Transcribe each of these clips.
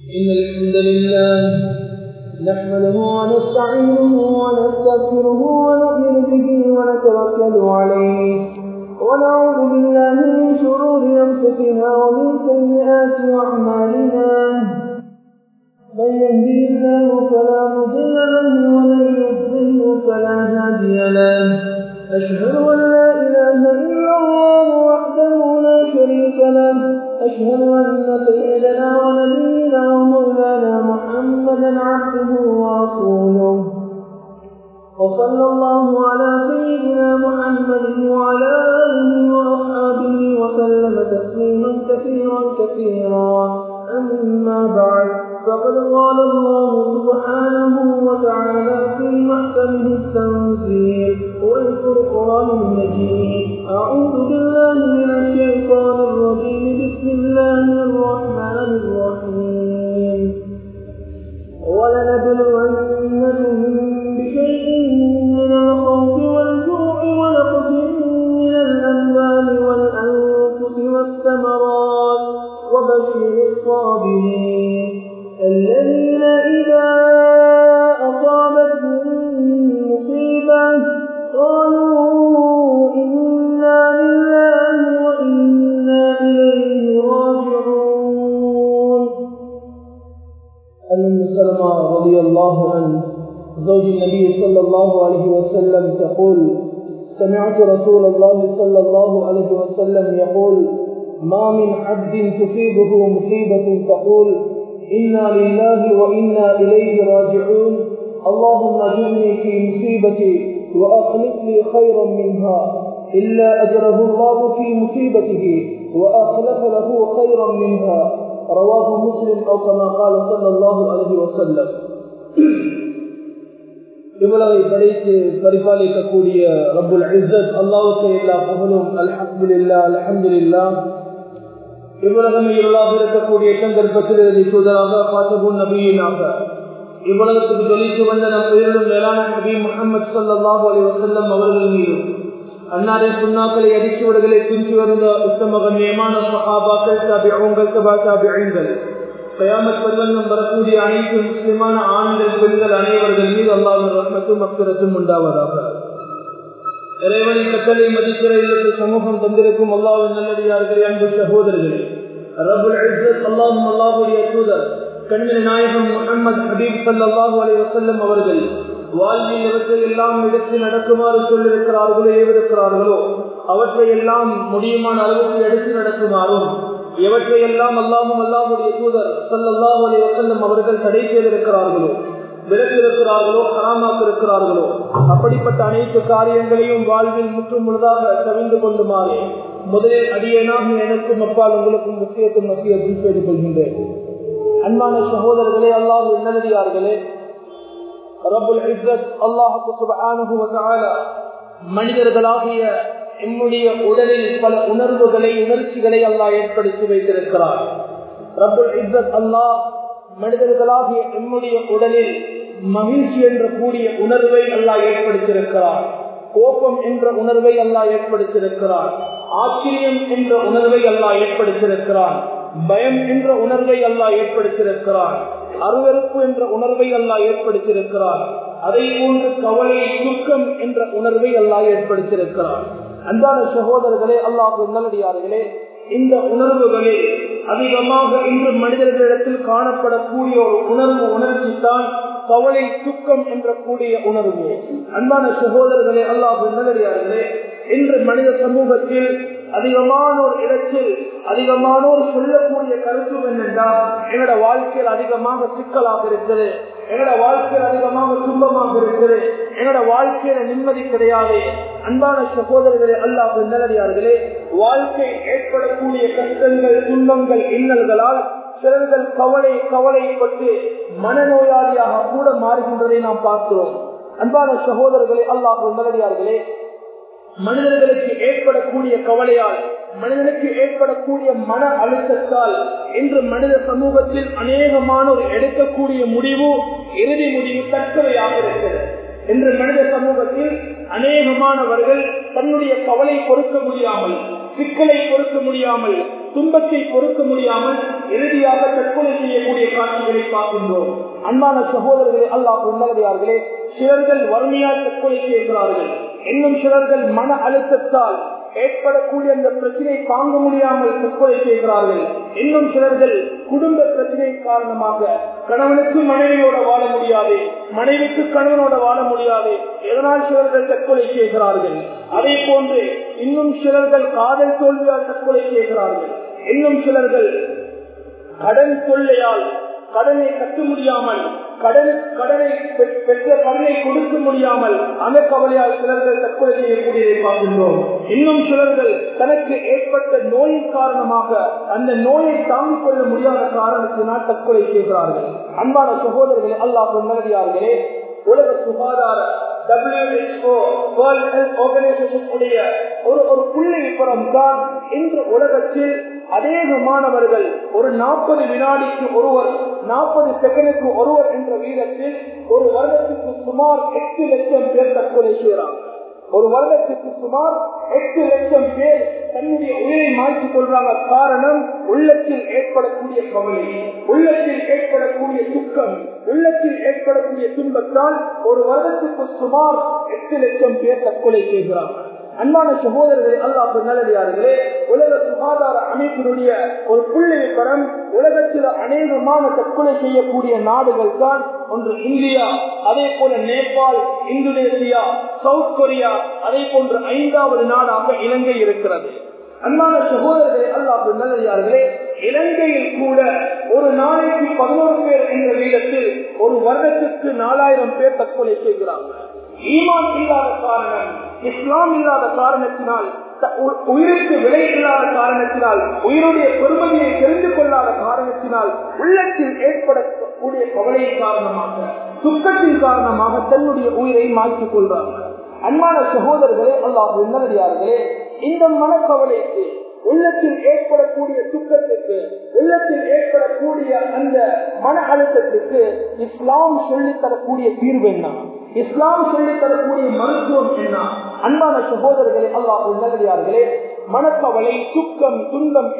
إن الحمد لله نحمده ونستعينه ونستغفره ونؤمن به ونتوكل عليه ونعوذ بالله من شرور أنفسنا ومن سيئات أعمالنا من يهده الله فلا مضل له ومن يضلل فلا هادي له أشهد أن لا إله إلا الله وحده لا شريك له أشهد أن سيدنا ونبينا ومولانا محمدا عبده ورسوله وصلى الله على سيدنا محمد وعلى آله وأصحابه وسلم تسليما كثيرا أما بعد فقد قال الله سبحانه وتعالى في محكمه التنزيل والفرقان المجيد أعوذ بالله من الشيطان الرجيم بسم الله الرحمن الرحيم ولنبلونكم بشيء من الخوف والجوع ونقص من الأموال والأنفس والثمرات وبشر الصابرين الذين إذا أصابتهم مصيبة قالوا إنا لله وإنا إليه راجعون. أم سلمة رضي الله عنه زوج النبي صلى الله عليه وسلم تقول: سمعت رسول الله صلى الله عليه وسلم يقول: ما من عبد تصيبه مصيبة تقول إنا لله وإنا إليه راجعون اللهم أجرني في مصيبتي وأخلف لي خيرا منها إلا أجره الله في مصيبته وأخلف له خيرا منها. رواه مسلم أو كما قال صلى الله عليه وسلم. இவ்வளவை படைத்து பரிபாலிக்கக்கூடிய ரப்புல் இஸ்ஸத் அல்லாஹ்வுக்கு எல்லா புகழும். அல்ஹம்துலில்லாஹ் அல்ஹம்துலில்லாஹ். இவ்வுலகம் இருளாக இருக்கக்கூடிய சந்தர்ப்பத்தில் தூதராக பாத்தபுன் நபியினாக இவ்வுலகத்துக்கு தொழித்து வந்த நம் உயிரிலும் மேலான நபி முஹம்மது ஸல்லல்லாஹு அலைஹி வஸல்லம் அவர்கள் மீதும் அன்னாரின் சுன்னாக்களை அடிச்சுவடுகளை பின்பற்றி வந்த உத்தம கண்ணியமான சஹாபாக்கள், தாபிஊன்கள், தபா தாபிஈன்கள், கியாமத் பர்வந்தம் வரக்கூடிய அனைத்து முஸ்லிமான ஆண்கள் பெண்கள் அனைவர்கள் மீது அல்லாஹ்வின் ரஹ்மத்தும் மக்ஃபிரத்தும் உண்டாவதாக. இறைவனின் கட்டளை மதிக்கிற இல்லத்து சமூகம் தந்திருக்கும் அல்லாஹ்வின் நல்லடியார்களே, அன்பு சகோதரர்களே, ரப்புல் இஸ்ஸத் அல்லாஹ்வுடைய தூதர் கண்மணி நாயகம் முஹம்மது ஹபீப் ஸல்லல்லாஹு அலைஹி வஸல்லம் அவர்கள் வாழ்வில் எவற்றை எல்லாம் எடுத்து நடக்குமாறு சொல்லியிருக்கிறார்களோ, ஏவிருக்கிறார்களோ அவற்றை எல்லாம் முடியுமான அளவுக்கு எடுத்து நடக்குமாறும், எவற்றை எல்லாம் அல்லாஹ்வுடைய தூதர் ஸல்லல்லாஹு அலைஹி வஸல்லம் அவர்கள் தடை செய்திருக்கிறார்களோ, விலக்கிருக்கிறார்களோ, ஹராமாக்கிருக்கிறார்களோ அப்படிப்பட்ட அனைத்து காரியங்களையும் வாழ்வில் முற்றும் முழுதாக தவிர்த்து கொண்டுமாறு முதலில் அடியேனாக எனக்கும் அப்பால் உங்களுக்கும் முக்கியத்துவம் மத்தியத்தில் செய்து கொள்கின்றேன். அன்பான சகோதரர்களே, அல்லாஹ்வின் நல்லடியார்களே, ரப்புல் இஸ்ஸத் அல்லாஹ் சுப்ஹானஹு வ தஆலா மனிதர்களாகிய நம்முடைய உடலில் பல உணர்வுகளை, உணர்ச்சிகளை அல்லாஹ் ஏற்படுத்தி வைத்திருக்கிறார். ரப்புல் இஸ்ஸத் அல்லாஹ் மனிதர்களாகிய நம்முடைய உடலில் மகிழ்ச்சி என்ற கூடிய உணர்வை அல்லாஹ் ஏற்படுத்தியிருக்கிறார். கோபம் என்ற உணர்வை அல்லாஹ் ஏற்படுத்தியிருக்கிறார். ஆச்சரியம் என்ற உணர்வை அல்லாஹ் ஏற்படுத்தியிருக்கிறார். பயம் என்ற உணர்வை அல்லாஹ் ஏற்படுத்தியிருக்கிறார். அருவருப்பு என்ற உணர்வை அல்லாஹ் ஏற்படுத்தியிருக்கிறார். அதை போன்று கவலை, துக்கம் என்ற உணர்வை அல்லாஹ் ஏற்படுத்தியிருக்கிறார். அன்பான சகோதரர்களே, அல்லாஹ்வின் நல்லடியார்களே, இந்த உணர்வுகளில் அதிகமாக இன்று மனிதர்களிடத்தில் காணப்படக்கூடிய ஒரு உணர்வு, உணர்ச்சி தான் கவலை, துக்கம் என்ற கூடிய உணர்வு. அன்பான சகோதரர்களே, அல்லாஹ்வின் நல்லடியார்களே, இன்று மனித சமூகத்தில் அதிகமானோர் இடத்தில் அதிகமானோர் சொல்லக்கூடிய கருத்து என்னென்றால், எங்களோட வாழ்க்கையில் அதிகமாக சிக்கலாக இருக்குது, எங்களோட வாழ்க்கையில் அதிகமாக துன்பமாக இருக்குது, எங்களோட வாழ்க்கையில நிம்மதி கிடையாது. அன்பான சகோதரர்களே, அல்லாஹ்வின் நல்லடியார்களே, வாழ்க்கை ஏற்படக்கூடிய கஷ்டங்கள், துன்பங்கள், இன்னல்களால் சிலர்கள் கவலைப்பட்டு மனநோயாளியாக கூட மாறுகின்றதை நாம் பார்க்கிறோம். அன்பான சகோதரர்களே, அல்லாஹ்வின் நல்லடியார்களே, மனிதர்களுக்கு ஏற்படக்கூடிய கவலையால், மனிதனுக்கு ஏற்படக்கூடிய மன அழுத்தத்தால் இன்று மனித சமூகத்தில் அநேகமானோர் எடுக்கக்கூடிய முடிவு, இறுதி முடிவு தற்கொலையாக இருக்கிறது. இன்று மனித சமூகத்தில் அநேகமானவர்கள் தன்னுடைய கவலை பொறுக்க முடியாமல், சிக்கலை பொறுக்க முடியாமல், துன்பத்தை பொறுக்க முடியாமல் இறுதியாக தற்கொலை செய்யக்கூடிய காட்சிகள் நோயாளிகளை பார்க்கின்றோம். அன்பான சகோதரர்களே, அல்லாஹ் நல்லடியார்களே, சிலர்கள் வறுமையால் தற்கொலை செய்கிறார்கள். இன்னும் சிலர்கள் மன அழுத்தத்தால் ஏற்படக்கூடிய அந்த பிரச்சனை தாங்க முடியாமல் தற்கொலை செய்கிறார்கள். இன்னும் சிலர்கள் குடும்ப பிரச்சனை காரணமாக கணவனுக்கு மனைவியோட வாழ முடியாது, மனைவிக்கு கணவனோட வாழ முடியாது, இதனால் சிலர்கள் தற்கொலை செய்கிறார்கள். அதே போன்று இன்னும் சிலர்கள் காதல் தோல்வியால் தற்கொலை செய்கிறார்கள். இன்னும் சிலர்கள் கடன் தொல்லையால் கடனை கட்ட முடியாமல், பெற்ற கடனை கொடுக்க முடியாமல் அந்த கவலையால் சிலர்கள் தற்கொலை செய்யக்கூடியதை பார்க்கின்றோம். இன்னும் சிலர்கள் தனக்கு ஏற்பட்ட நோயின் காரணமாக அந்த நோயை தாங்கிக் கொள்ள முடியாத காரணத்தினால் தற்கொலை செய்கிறார்கள். அன்பான சகோதரர்களே, அல்லாஹ் நல்லடியார்களே, உலக சுகாதார WHO World Health Organization உடைய ஒரு புள்ளி விபரம் தான் இன்று உலகத்தில் அநேகமானவர்கள் ஒரு 40 வினாடிக்கு ஒருவர், 40 செகண்டுக்கு ஒருவர் என்ற வீதத்தில் ஒரு வருடத்துக்கு சுமார் 8 லட்சம் பேர் தற்கொலை செய்கிறார்கள். ஒரு வருடத்துக்கு சுமார் 8 லட்சம் பேர் தன்னுடைய உயிரை மாற்றிக் கொள்றாங்க. காரணம், உள்ளத்தில் ஏற்படக்கூடிய கவலை, உள்ளத்தில் ஏற்படக்கூடிய துக்கம், உள்ளத்தில் ஏற்படக்கூடிய துன்பத்தால் ஒரு வருடத்துக்கு சுமார் 8 லட்சம் பேர் தற்கொலை செய்கிறார்கள். அன்பான சகோதரர்களே, அல்லாஹ் நல்லடியார்களே, உலக சுகாதார அமைப்பினுடைய ஒரு புள்ளி விபரம், உலகத்தில் அநேகமான தற்கொலை செய்யக்கூடிய நாடுகள் தான் ஒன்று இந்தியா, அதே போல நேபாள், இந்தோனேசியா, சவுத் கொரியா, அதே போன்று 5வது நாடாக இலங்கை இருக்கிறது. அன்பான சகோதரர்களே, அல்லாஹ் நல்லடியார்களே, இலங்கையில் கூட ஒரு நாளைக்கு 11 பேர் என்ற வீதத்தில் ஒரு வருடத்துக்கு 4000 பேர் தற்கொலை செய்கிறார்கள். ஈமான் இல்லாத காரணம், இஸ்லாம் இல்லாத காரணத்தினால், உயிருக்கு விலை இல்லாத காரணத்தினால், உயிருடைய பெருமதியை தெரிந்து கொள்ளாத காரணத்தினால், உள்ளத்தில் ஏற்படக்கூடிய கவலையின் காரணமாக, துக்கத்தின் காரணமாக தன்னுடைய உயிரை மாற்றிக் கொள்றார்கள். அன்பான சகோதரர்களே, அல்லாஹ் நல்லடியார்களே, இந்த மனக்கவலைக்கு, உள்ளத்தில் ஏற்படக்கூடிய துக்கத்துக்கு, உள்ளத்தில் ஏற்படக்கூடிய அந்த மன அழுத்தத்துக்கு இஸ்லாம் சொல்லித் தரக்கூடிய தீர்வு என்ன? இஸ்லாம் சொல்லித் தரக்கூடிய மருத்துவம் என்ன? அன்பான சகோதரர்களே, அல்லாஹ் நல்லடியார்களே, மனக்கவலை, துக்கம், துன்பம்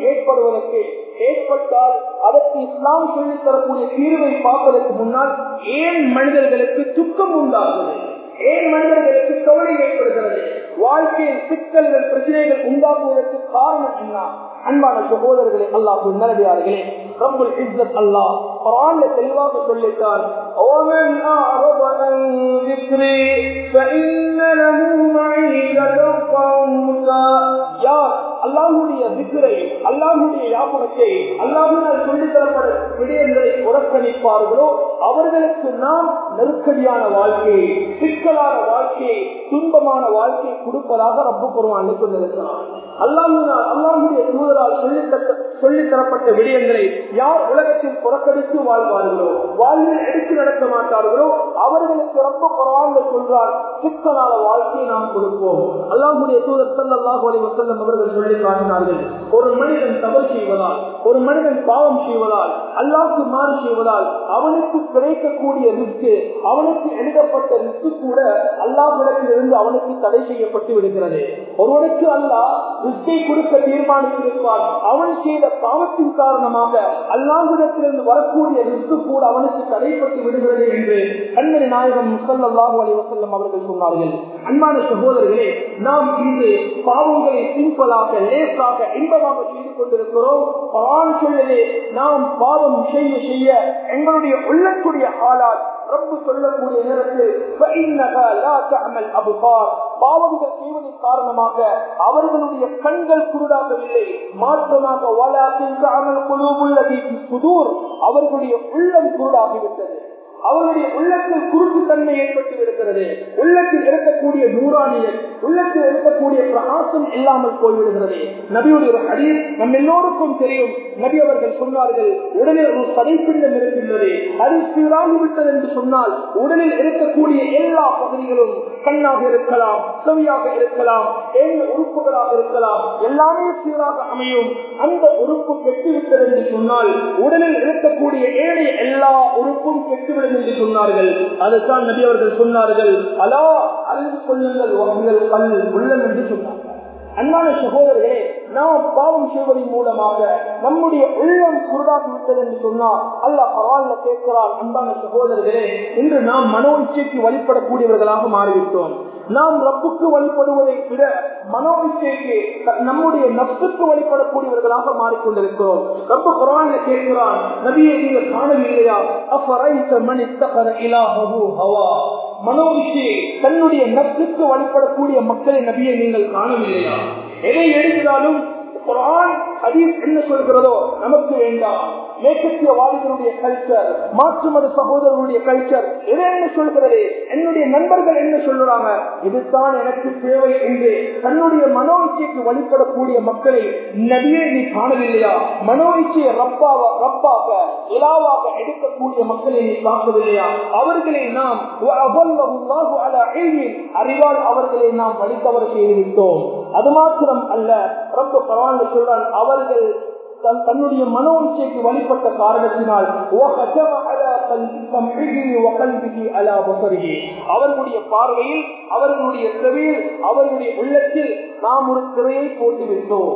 ஏற்பட்டால் அதற்கு இஸ்லாம் சொல்லித் தரக்கூடிய தீர்வை பார்ப்பதற்கு முன்னால் ஏன் மனிதர்களுக்கு துக்கம் உண்டாகுது, ஏன் மனிதர்களுக்கு கவலை ஏற்படுகிறது, வாழ்க்கையில் சிக்கல்கள், பிரச்சனைகள் உண்டாக்குவதற்கு காரணம் என்ன? அன்பான சகோதரர்களே, அல்லாஹ் நல்லடியார்களே, ரப்புல் இஸ்ஸத் அல்லாஹ் குர்ஆன்ல தெளிவாக சொல்லிட்டார், ஓமன் அஅரத அன் ذிக்ரி ஃபஇன்ன லஹு மஈஷத்தன் ضنكا. யார் அல்லாஹ்வுடைய திக்ரை, அல்லாஹ்வுடைய ஞாபகத்தை, அல்லாஹ்வினால் சொல்லித் தரப்பட்ட விடயங்களை புறக்கணிப்பார்களோ அவர்களுக்கு நாம் நெருக்கடியான வாழ்க்கையை, சிக்கலான வாழ்க்கையை, துன்பமான வாழ்க்கையை கொடுப்பதாக ரப்பு குர்ஆன்ல சொல்லியிருக்கிறார். அல்லாஹ்வுடைய தூதரால் சொல்லித் தரப்பட்ட விடயங்களை யார் உலகத்தில் புறக்கணித்து வாழ்வார்களோ, வாழ்வில் எடுத்து நடக்க மாட்டார்களோ அவர்களுக்கு ரப்பு குர்ஆன்ல சொல்றார், சிக்கலான வாழ்க்கையை நாம் கொடுப்போம். அல்லாஹ்வுடைய தூதர் ஸல்லல்லாஹு அலைஹி வஸல்லம் அவர்கள் சொல்லி காட்டினார்கள், ஒரு மனிதன் தவறு செய்வதால், ஒரு மனிதன் பாவம் செய்வதால், அல்லாஹ்வுக்கு மாறு செய்வதால் அவனுக்கு கிடைக்கக்கூடிய ரிஸ்க், அவனுக்கு எழுதப்பட்ட ரிஸ்க் கூட அல்லாஹ்விடத்திலிருந்து அவனுக்கு தடை செய்யப்பட்டு விடுகிறது. ஒருவனுக்கு அல்லாஹ் ரிஸ்கை கொடுக்க தீர்மானித்திருப்பார், அவன் செய்த பாவத்தின் காரணமாக அல்லாஹ்விடத்திலிருந்து வரக்கூடிய ரிஸ்க் கூட அவனுக்கு தடைப்பட்டு விடுகிறது என்று கண்மணி நாயகம் ஸல்லல்லாஹு அலைஹி வஸல்லம் அவர்கள் சொன்னார்கள். அன்பான சகோதரர்களே, நாம் இன்று பாவங்களை சிம்பிளாக, லேசாக, இன்பமாக செய்து கொண்டிருக்கிறோம். குர்ஆன் சொல்லுதே, நாம் பாவம் செய்ய செய்ய எங்களுடைய உள்ளத்துடைய ஆளால் ரப்பு சொல்லக்கூடிய நேரத்தில் பாவங்கள் செய்வதன் காரணமாக அவர்களுடைய கண்கள் குருடாகவில்லை, மாற்றமாக அவர்களுடைய உள்ளம் குருடாகிவிட்டது. அவருடைய உள்ளத்தில் குறுக்கு தன்மை ஏற்பட்டு இருக்கிறது. உள்ளத்தில் இருக்கக்கூடிய நூறானியல், உள்ளத்தில் இருக்கக்கூடிய பிரகாசம் இல்லாமல் போய்விடுகிறது. நபியுடைய ஒரு ஹதீஸ் நம் எல்லோருக்கும் தெரியும். நபி அவர்கள் சொன்னார்கள், உடலில் ஒரு சதைப்பிண்டம் இருக்கின்றது, அது சீராகிவிட்டது என்று சொன்னால் உடலில் இருக்கக்கூடிய எல்லா பகுதிகளும், கண்ணாக இருக்கலாம், செவியாக இருக்கலாம், ஏழு உறுப்புகளாக இருக்கலாம், எல்லாமே சீராக அமையும். அந்த உறுப்பு கெட்டுவிட்டது என்று சொன்னால் உடலில் இருக்கக்கூடிய ஏழைய எல்லா உறுப்பும் கெட்டுவிடும் என்று சொன்னார்கள். அதுதான் நபி அவர்கள் சொன்னார்கள், அலா அறிந்து கொள்ளுங்கள் உள்ளம் என்று சொன்னார்கள். அன்பான சகோதரர்களே, நாம் பாவம் செய்வதன் மூலமாக நம்முடைய உள்ளம் குருடாகி விட்டது என்று சொன்னால் அல்லாஹ் குர்ஆன்ல கேட்கிறான். அன்பான சகோதரர்களே, இன்று நாம் மனோ இச்சைக்கு வழிபடக்கூடியவர்களாக மாறிவிட்டோம். நாம் ரப்புக்கு வழிபடுவதை விட மனோ இச்சைக்கு நம்முடைய நப்சுக்கு வழிபடக்கூடியவர்களாக மாறிக்கொண்டிருக்கிறோம். ரப்பு குர்ஆன்ல கேட்கிறான், நபியே நீங்கள் காணவில்லையா, அஃபரைத மன் இத்தகத இலாஹு ஹவா, மனோ இச்சை தன்னுடைய நப்சுக்கு வழிபடக்கூடிய மக்களை நபியை நீங்கள் காணவில்லையா? எதை எடுத்தாலும் குர்ஆன் ஹதீஸ் என்ன சொல்கிறதோ நமக்கு வேண்டாம். மேற்கத்தியவாதிகளுடைய கல்ச்சர், மாற்று மத சகோதரர்களுடைய கல்ச்சர் எதை என்ன சொல்கிறது, என்னுடைய நண்பர்கள் என்ன சொல்றாங்க, இதுதான் எனக்கு தேவை என்று தன்னுடைய மனோ இச்சைக்கு வழிபடக்கூடிய மக்களை நபியே நீ காணவில்லையா? மனோ இச்சையை ரப்பாக இலாவாக எடுக்கக்கூடிய மக்களை நீ பார்க்கவில்லையா? அவர்களை நாம் அறிவால் அவர்களை நாம் வழித்தவர செய்துவிட்டோம். அது மாத்திரம் அல்ல, ரப்பு குர்ஆன்ல சொல்றான், அவர்கள் தன்னுடைய மனோ இச்சைக்கு வழிபட்ட காரணத்தினால் அவர்களுடைய பார்வையில், அவர்களுடைய செவியில், அவர்களுடைய உள்ளத்தில் நாம் ஒரு திரையை போட்டுவிட்டோம்.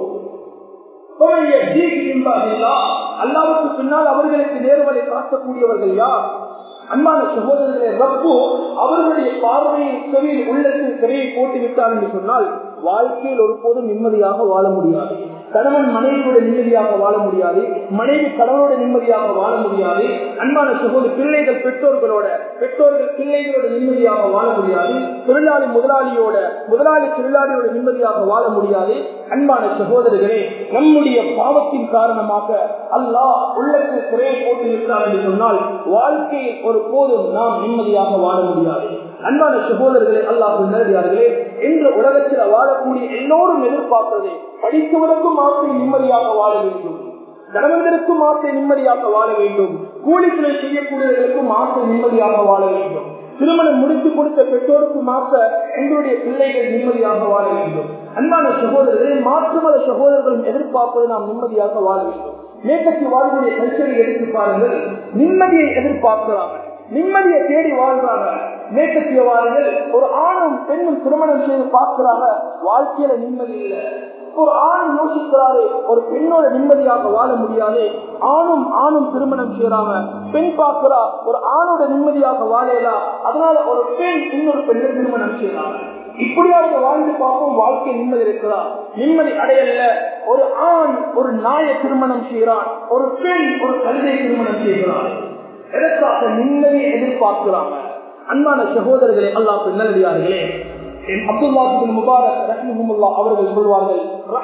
அல்லாஹ்வுக்கு பின்னால் அவர்களுக்கு நேர்வழி காட்டக்கூடியவர்கள் யார்? அன்பான சகோதரர்களே, ரப்பு அவர்களுடைய பார்வையில், செவியில், உள்ளத்தில் திரையை போட்டுவிட்டார் என்று சொன்னால் வாழ்க்கையில் ஒருபோதும் நிம்மதியாக வாழ முடியாது. கணவன் மனைவியோட நிம்மதியாக வாழ முடியாது, மனைவி கணவனோட நிம்மதியாக வாழ முடியாது. அன்பான சகோதர பிள்ளைகள் பெற்றோர்கள் பிள்ளைகளோட நிம்மதியாக வாழ முடியாது. தொழிலாளி முதலாளியோட, முதலாளி தொழிலாளியோட நிம்மதியாக வாழ முடியாது. அன்பான சகோதரர்களே, நம்முடைய பாவத்தின் காரணமாக அல்லாஹ் உள்ளத்தில் குறையை போட்டிருக்கிறார் என்று சொன்னால் வாழ்க்கையில் ஒருபோதும் நாம் நிம்மதியாக வாழ முடியாது. அன்பான சகோதரர்களே, அல்லாஹ் நல்லடியார்களே, இன்று உலகத்தில் வாழக்கூடிய எல்லோரும் எதிர்பார்க்கிறது, படித்தவனுக்கும் ஆசை நிம்மதியாக வாழ வேண்டும், கணவன்களுக்கும் ஆசை நிம்மதியாக வாழ வேண்டும், கூலிகளை செய்யக்கூடியவர்களுக்கும் ஆசை நிம்மதியாக வாழ வேண்டும், திருமணம் முடித்து கொடுத்த பெற்றோருக்கும் ஆசை எங்களுடைய பிள்ளைகள் நிம்மதியாக வாழ வேண்டும். அன்பான சகோதரர்களே, மாற்று மத சகோதரர்களும் எதிர்பார்ப்பது நாம் நிம்மதியாக வாழ வேண்டும். மேற்கத்திய வாழ்வுடைய கல்ச்சரை எடுத்து பாருங்கள், நிம்மதியை எதிர்பார்க்கிறாங்க, நிம்மதியை தேடி வாழ்றாங்க. மேற்கத்தியவாதிகள் ஒரு ஆணும் பெண்ணும் திருமணம் செய்து பார்க்கிறாங்க, வாழ்க்கையில நிம்மதி இல்லை. ஒரு ஆண் யோசிக்கிறாரு, ஒரு பெண்ணோட நிம்மதியாக வாழ முடியாது, ஆணும் திருமணம் செய்யறாங்க. பெண் பார்க்கிறா, ஒரு ஆணோட நிம்மதியாக வாழலாம், அதனால ஒரு பெண் இன்னொரு பெண்ணை திருமணம் செய்யறாங்க. இப்படியாவது வாழ்ந்து பார்ப்போம், வாழ்க்கை நிம்மதி இருக்கிறார், நிம்மதி அடையல. ஒரு ஆண் ஒரு நாயை திருமணம் செய்யறான், ஒரு பெண் ஒரு கழுதை திருமணம் செய்கிறார். எதற்காக? நிம்மதியை எதிர்பார்க்கிறாங்க. அன்பான சகோதரர்களே, அல்லாஹ் நல்லடியார்களே, அப்துல்லாஹ் இப்னு முபாரக் ரஹ்மத்துல்லாஹ் அவர்கள் சொல்வார்கள்,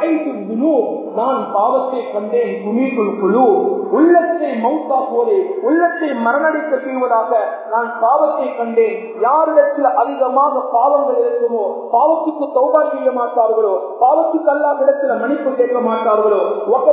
நான் பாவத்தை கண்டேன், துமீதுல் குலூப், உள்ளத்தை மௌத்தாக்குவதே, உள்ளத்தை மரணடிக்க செய்வதாக நான் பாவத்தை கண்டேன். யாரிடத்தில் அதிகமாக பாவங்கள் இருக்குமோ, பாவத்துக்கு தௌபா செய்ய மாட்டார்களோ, பாவத்துக்கு அல்லாஹ் இடத்துல மன்னிப்பு கேட்க மாட்டார்களோ,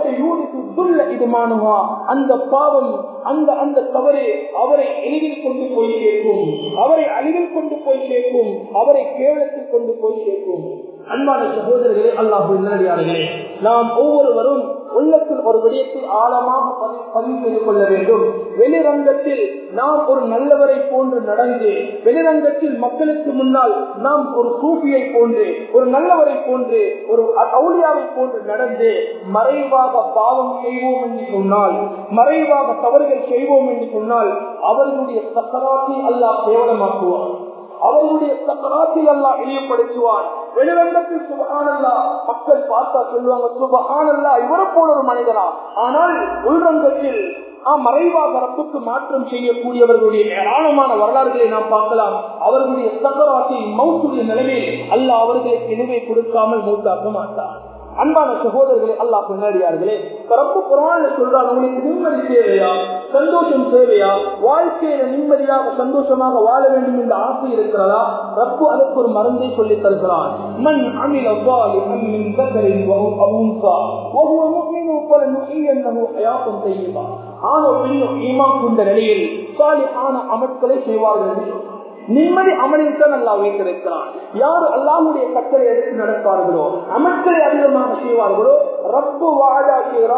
அந்த பாவம், அந்த தவறு அவரை எளிதில் கொண்டு போய் சேர்க்கும், அவரை அழிவில் கொண்டு போய் சேர்க்கும், அவரை கேவலத்தில் கொண்டு போய் சேர்க்கும். அன்பான சகோதரர்களே, அல்லாஹ் நல்லடியார்களே, நாம் ஒவ்வொருவரும் உள்ளத்தில் ஒரு விடயத்தில் ஆழமாக பதிவு செய்து கொள்ள வேண்டும். வெளிரங்கத்தில் நாம் ஒரு நல்லவரை போன்று நடந்து, வெளிரங்கத்தில் மக்களுக்கு முன்னால் நாம் ஒரு சூஃபியை போன்று, ஒரு நல்லவரை போன்று, ஒரு அவுலியாவை போன்று நடந்து மறைவாக பாவம் செய்வோம் என்று சொன்னால், மறைவாக தவறுகள் செய்வோம் என்று சொன்னால் அவர்களுடைய சக்கராத்தை அல்லாஹ் கேவலமாக்குவார், அவர்களுடைய சக்கராத்தில் அல்லாஹ் இழிவுபடுத்துவான். வெளிரங்கத்தில் சுபஹானல்லாஹ் மக்கள் பார்த்தா சொல்லுவாங்க, சுபஹானல்லாஹ் இவரை போல ஒரு மனிதனா. ஆனால் உள்ரங்கத்தில் மறைவாக ரப்புக்கு மாற்றம் செய்யக்கூடியவர்களுடைய ஏராளமான வரலாறுகளை நாம் பார்க்கலாம். அவர்களுடைய சக்கராத்தை மௌத்துடைய நிலைமையில் அல்லாஹ் அவர்களுக்கு நினைவை கொடுக்காமல் மௌத்தாக்க மாட்டார். அன்பான சகோதரர்களே, அல்லாஹ் பின்னாடியார்களே, ரப்பு குர்ஆன்ல சொல்றான், உங்களுக்கு நிம்மதி தேவையா, சந்தோஷம் தேவையா, வாழ்க்கையில நிம்மதியாக சந்தோஷமாக வாழ வேண்டும் என்ற ஆசை இருக்கிறதா? ரப்பு அதற்கு ஒரு மருந்தை சொல்லி தருகிறான். மன் அமில ஸாலிஹன் மின் ذكرٍ وهو أنثى وهو مؤمن فلنحيينه حياة طيبة. ஆணோ பெண்ணோ ஈமான் கொண்ட நிலையில் சாலிஹான அமல்களை செய்வார்கள் என்று சொல்றான். நிம்மதி அமலில் தான் அல்லாஹ் வைத்திருக்கிறான். யார் அல்லாஹ்வுடைய கட்டளை எடுத்து நடப்பார்களோ, அமல்களை அதிகமாக செய்வார்களோ, ரப்பு வாதா செய்கிறான்,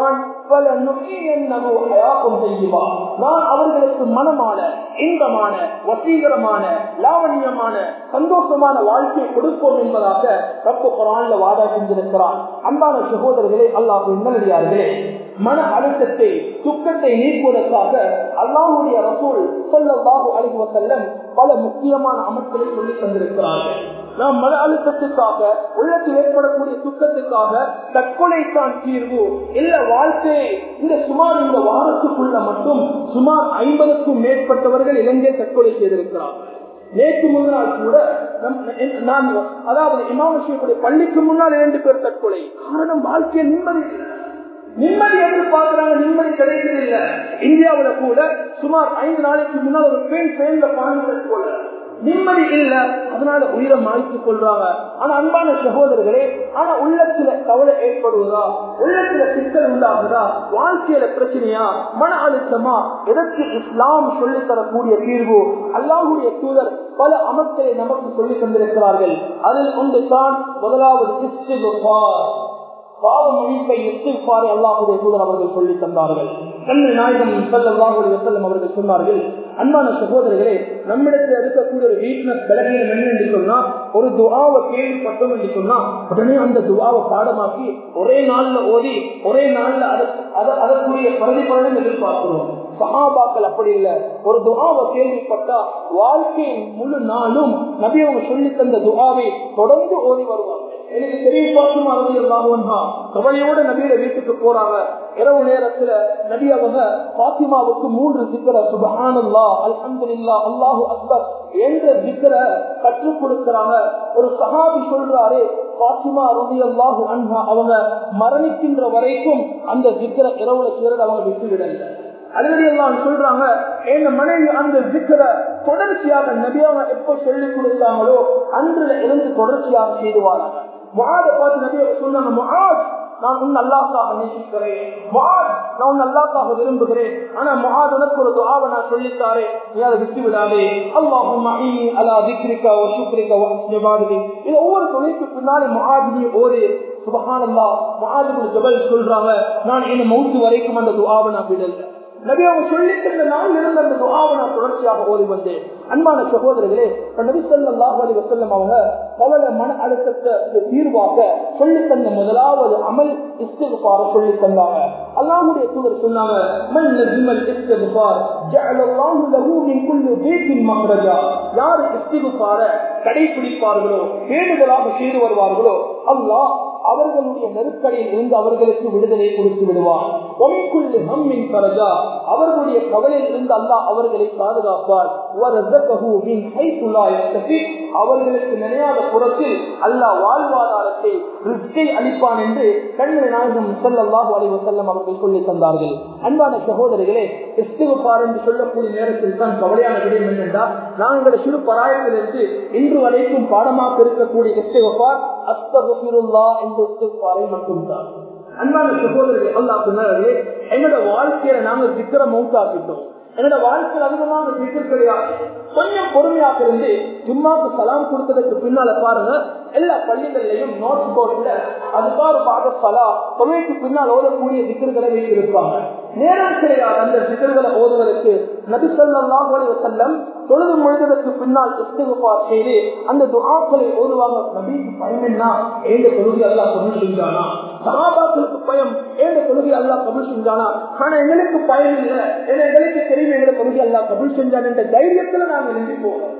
நான் அவர்களுக்கு மனமான, இன்பமான, வசீகரமான, லாவண்யமான, சந்தோஷமான வாழ்க்கையை கொடுப்போம் என்பதாக ரப்பு குர்ஆன்ல வாதா செஞ்சிருக்கிறான். அன்பான சகோதரர்களே, அல்லாஹ்வின் நல்லடியார்களே, மன அழுத்தத்தை, துக்கத்தை நீக்குவதற்காக அல்லாஹ்வுடைய ரசூல் ஸல்லல்லாஹு அலைஹி வஸல்லம் பல முக்கியமான அமல்களை சொல்லி தந்திருக்கிறார்கள். நாம் மன அழுத்தத்துக்காக, உள்ளத்தில் ஏற்படக்கூடிய துக்கத்துக்காக தற்கொலைத்தான் தீர்வு இல்ல வாழ்க்கையை இந்த வாரத்துக்குள்ள மட்டும் சுமார் 50க்கும் மேற்பட்டவர்கள் இலங்கை தற்கொலை செய்திருக்கிறார்கள். நேற்று முன்னாள் கூட அதாவது இமாம் ஷாஃபிஈ பள்ளிக்கு முன்னால் 2 பேர் தற்கொலை. காரணம் வாழ்க்கையில் நிம்மதி எதிர்பார்க்கிறாங்க, நிம்மதி கிடைக்கவில்லை. இந்தியாவில கூட சுமார் 5 நாளைக்கு முன்னால் ஒரு பெண் ட்ரெயின்ல பாய்ந்து நிம்மதி இல்ல, அதனால உயிரை மாய்த்துக் கொள்றாங்க. ஆனா அன்பான சகோதரர்களே, ஆனா உள்ளத்துல கவலை ஏற்படுவதா, உள்ளத்துல சிக்கல் உண்டாகுதா, வாழ்க்கையில பிரச்சனையா, மன அழுத்தமா, எதற்கு இஸ்லாம் சொல்லி தரக்கூடிய தீர்வு? அல்லாஹ்வுடைய தூதர் பல அமல்களை நமக்கு சொல்லி தந்திருக்கிறார்கள். அதில் ஒன்று தான் முதலாவது இஸ்திக்ஃபார், பாவ மன்னிப்பை இஸ்திக்ஃபாரை அல்லாஹ்வுடைய தூதர் அவர்கள் சொல்லி தந்தார்கள். கண்மணி நாயகம் ஸல்லல்லாஹு அலைஹி வஸல்லம் அவர்கள் சொன்னார்கள், அன்பான சகோதரர்களே, நம்மிடத்தில் இருக்கக்கூடிய ஒரு வீக்னஸ் பலகீனம் என்ன என்று சொன்னா, ஒரு துஆவை கேள்விப்பட்டோம் என்று சொன்னா உடனே அந்த துஆவை பாடமாக்கி ஒரே நாள்ல ஓதி ஒரே நாள்ல அதற்குரிய பிரதிபலனை எதிர்பார்க்கிறோம். சஹாபாக்கள் அப்படி இல்லை. ஒரு துஆவை கேள்விப்பட்டா வாழ்க்கையின் முழு நாளும் நபி அவங்க சொல்லி தந்த துஆவை தொடர்ந்து ஓதி வருவாங்க. எனக்கு தெரியும், பாத்திமா ரலியல்லாஹு அன்ஹா கவலையோட நபியோட வீட்டுக்கு போறாங்க. இரவு நேரத்துல நபி அவங்க பாத்திமாவுக்கு 3 திக்ர, சுப்ஹானல்லாஹ், அல்ஹம்துலில்லாஹ், அல்லாஹு அக்பர் என்ற திக்ர கற்றுக் கொடுக்கிறாங்க. ஒரு சஹாபி சொல்றாரு, பாத்திமா ரலியல்லாஹு அன்ஹா அவங்க மரணிக்கின்ற வரைக்கும் அந்த திக்ர இரவுல செய்யறது அவங்க விட்டு விடல. அலுவலியெல்லாம் சொல்றாங்க, எங்க மனைவி அந்த திக்ர தொடர்ச்சியாக நபியாவை எப்ப சொல்லிக் கொடுத்தாங்களோ அன்றுல இருந்து தொடர்ச்சியாக செய்துவாராங்க. முஆதை பார்த்து நபி சொன்னாங்க, முஆத், நான் உன் அல்லாஹ்வுக்காக நேசிக்கிறேன், முஆத், நான் உன் அல்லாஹ்வுக்காக விரும்புகிறேன். ஆனா முஆத், உனக்கு ஒரு துஆவை நான் சொல்லித்தாரே, நீ அதை விட்டு விடாதே. அல்லாஹும்ம இன்னி அலா திக்ரிக வ ஷுக்ரிக வ ஹுஸ்னி இபாதத்திக். இது ஒவ்வொரு துணைக்கு பின்னாலே முஆத் நீ ஓது. சுப்ஹானல்லாஹ். முஆத் இப்னு ஜபல் சொல்றாங்க, நான் என் மௌத் வரைக்கும் அந்த துஆவை நான் விடல. நபி அவங்க சொல்லிட்டு நாள் இருந்த அந்த துஆவை நான் தொடர்ச்சியாக ஓதி வந்தேன். அன்பான சகோதரர்களே, நபி ஸல்லல்லாஹு அலைஹி வஸல்லம் அவங்க கவலை மன அழுத்தத்தை தீர்வாக சொல்லி தந்த முதலாவது அமல் இஸ்திக்ஃபார் சொல்லி தந்தாங்க. அல்லாஹ்வுடைய தூதர் சொன்னாங்க, மன் லஸிமல் இஸ்திக்ஃபார் ஜஅலல்லாஹு லஹு மின் குல்லி தீகின் மக்ரஜா. யார் இஸ்திக்ஃபாரை கடைபிடிப்பார்களோ, வேண்டுதலாக செய்து வருவார்களோ, அல்லாஹ் அவர்களுடைய நெருக்கடியில் இருந்து அவர்களுக்கு விடுதலை கொடுத்து விடுவார். அவர்களுடைய கவலையில் இருந்து அல்லாஹ் அவர்களை பாதுகாப்பார். அவர்களுக்கு நினையாத புறத்தில் அல்லாஹ் வாழ்வாதாரத்தை ரிஸ்கை அளிப்பான் என்று கண்மணி நாயகம் ஸல்லல்லாஹு அலைஹி வஸல்லம் அவர்கள் சொல்லி தந்தார்கள். அன்பான சகோதரர்களே, இஸ்திக்ஃபார் என்று சொல்லக்கூடிய நேரத்தில் தான் கவலையான விடயம் என்னென்றால், நாங்கள் சிறு பராயத்திலிருந்து இன்று வரைக்கும் பாடமாக இருக்கக்கூடிய இஸ்திக்ஃபார் அஸ்தக்ஃபிருல்லாஹ் என்ற இஸ்திக்ஃபாரை மட்டும்தான். அன்பான சகோதரர்களே, அல்லாஹ் சொன்னார்களே, என்னோட வாழ்க்கையில நாங்கள் திக்ர மௌத்தாக்கிட்டோம். என்னோட வாழ்க்கையில் அதிகமாக திக்ர் கிடையாது. கொஞ்சம் பொறுமையாக இருந்து ஜும்மாக்கு சலாம் கொடுத்ததுக்கு பின்னால பாருங்க, எல்லா பள்ளிகளிலையும் நோட்ஸ் போர்ட்ல அதுக்காக பாத சலா தொழுகைக்கு பின்னால் ஓதக்கூடிய திக்ர்களை வைத்திருப்பாங்க. நேரம் கிடையாது அந்த திக்ர்களை ஓதுவதற்கு. நபி ஸல்லல்லாஹு அலைஹி வஸல்லம் தொழுது முழுவதற்கு பின்னால் இஸ்திக்ஃபார் செய்து அந்த துஆக்களை ஓதுவாங்க. நபிக்கு பயம் என்ன, ஏந்த தொழுகை அல்லாஹ் கபூல் செஞ்சானா? சஹாபாக்களுக்கு பயம், ஏந்த தொழுகை அல்லாஹ் கபூல் செஞ்சானா? ஆனா எங்களுக்கு பயம் இல்லை, எங்களுக்கு தெரியும் எங்களை தொழுகை அல்லாஹ் கபூல் செஞ்சான் என்ற தைரியத்துல நாங்க எழுதி போவோம்.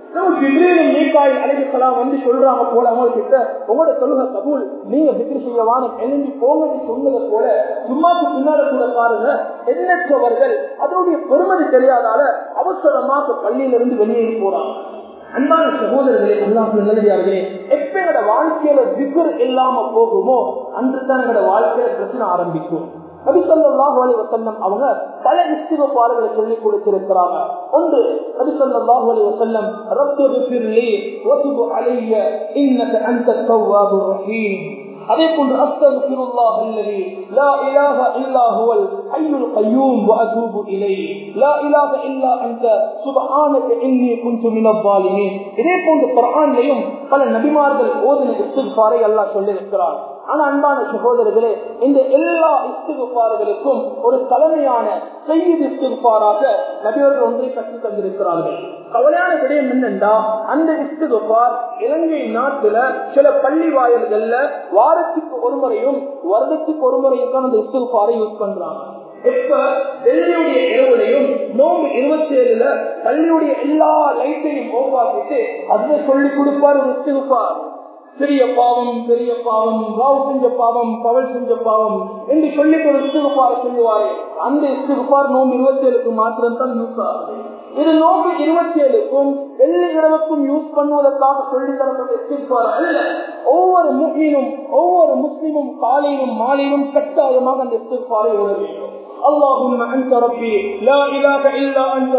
வந்து சொல்றாங்க போல அவங்ககிட்ட, உங்களோட தொழுகை கபூல், நீங்க திக்ர் செய்யவான எழுந்தி போங்கன்னு சொன்னதை போல சும்மாக்கு பின்னால கூட பாருங்க, எண்ணற்றவர்கள் அதனுடைய பெருமதி தெரியாதால அவசரமாக பள்ளியிலிருந்து வெளியேறி போறாங்க. அன்பான சகோதரர்களே, அல்லாஹ் நல்லடியார்களே, எப்ப எங்களோட வாழ்க்கையில திக்ர் இல்லாம போகுமோ அன்று தான் எங்களோட வாழ்க்கையில பிரச்சனை ஆரம்பிக்கும். நபி ஸல்லல்லாஹு அலைஹி வஸல்லம் அவங்க பல இஸ்திக்ஃபார்களை சொல்லி கொடுத்திருக்கிறாங்க. ஒன்று, நபி ஸல்லல்லாஹு அலைஹி வஸல்லம் ரப்பிக்ஃபிர்லி வ துப் அலைய இன்னக அன்தத் தவ்வாபுர் ரஹீம். அதே போன்று அஸ்தக்ஃபிருல்லாஹ் அல்லதி லா இலாஹ இல்லா ஹுவல் ஹய்யுல் கய்யூம் வ அதூபு இலைஹி லா இலாஹ இல்லா அன்த சுப்ஹானக இன்னி குன்து மினல் ஸாலிமீன். இதே போன்று குர்ஆன்லயும் பல நபிமார்கள் ஓதின இஸ்திக்பாரை அல்லாஹ் சொல்லியிருக்கிறார். ஆனா அன்பான சகோதரர்களே, இந்த எல்லா இஸ்திக்பார்களுக்கும் ஒரு தலைமையான சய்யித் இஸ்திக்பாராக நபியவர்கள் ஒன்றை கற்றுத் தந்திருக்கிறார்கள். கவலையான விடயம் என்னென்றா, அந்த இஸ்திக்பார் இலங்கை நாட்டுல சில பள்ளி வாயில்கள்ல வாரத்துக்கு ஒரு முறையும் வருடத்துக்கு ஒரு முறையும் தான் அந்த இஸ்திக்பாரை யூஸ் பண்றாங்க. எப்ப வெள்ளியுடைய இரவுலையும் நோம்பு 27 பள்ளியுடைய எல்லா லைட்டையும் ஓப்பாக்கிட்டு அதுல சொல்லி கொடுப்பார் ஒரு இஸ்திக்பார். சிறிய பாவம் பெரிய பாவம், ராவ் செஞ்ச பாவம் பவல் செஞ்ச பாவம் என்று சொல்லி ஒரு இஸ்திக்பார் சொல்லுவாரு. அந்த இஸ்திக்பார் நோம்பு 27க்கு மாத்திரம் தான் யூஸ் ஆகுது. இது நோம்பு 27க்கும் வெள்ளி இரவுக்கும் யூஸ் பண்ணுவதற்காக சொல்லி தரப்பட்ட இஸ்திக்பார் அல்ல. ஒவ்வொரு முஃமினும் ஒவ்வொரு முஸ்லிமும் காலையிலும் மாலையிலும் கட்டாயமாக அந்த இஸ்திக்பாரை ஓத வேண்டும். اللهم انت ربي لا اله الا انت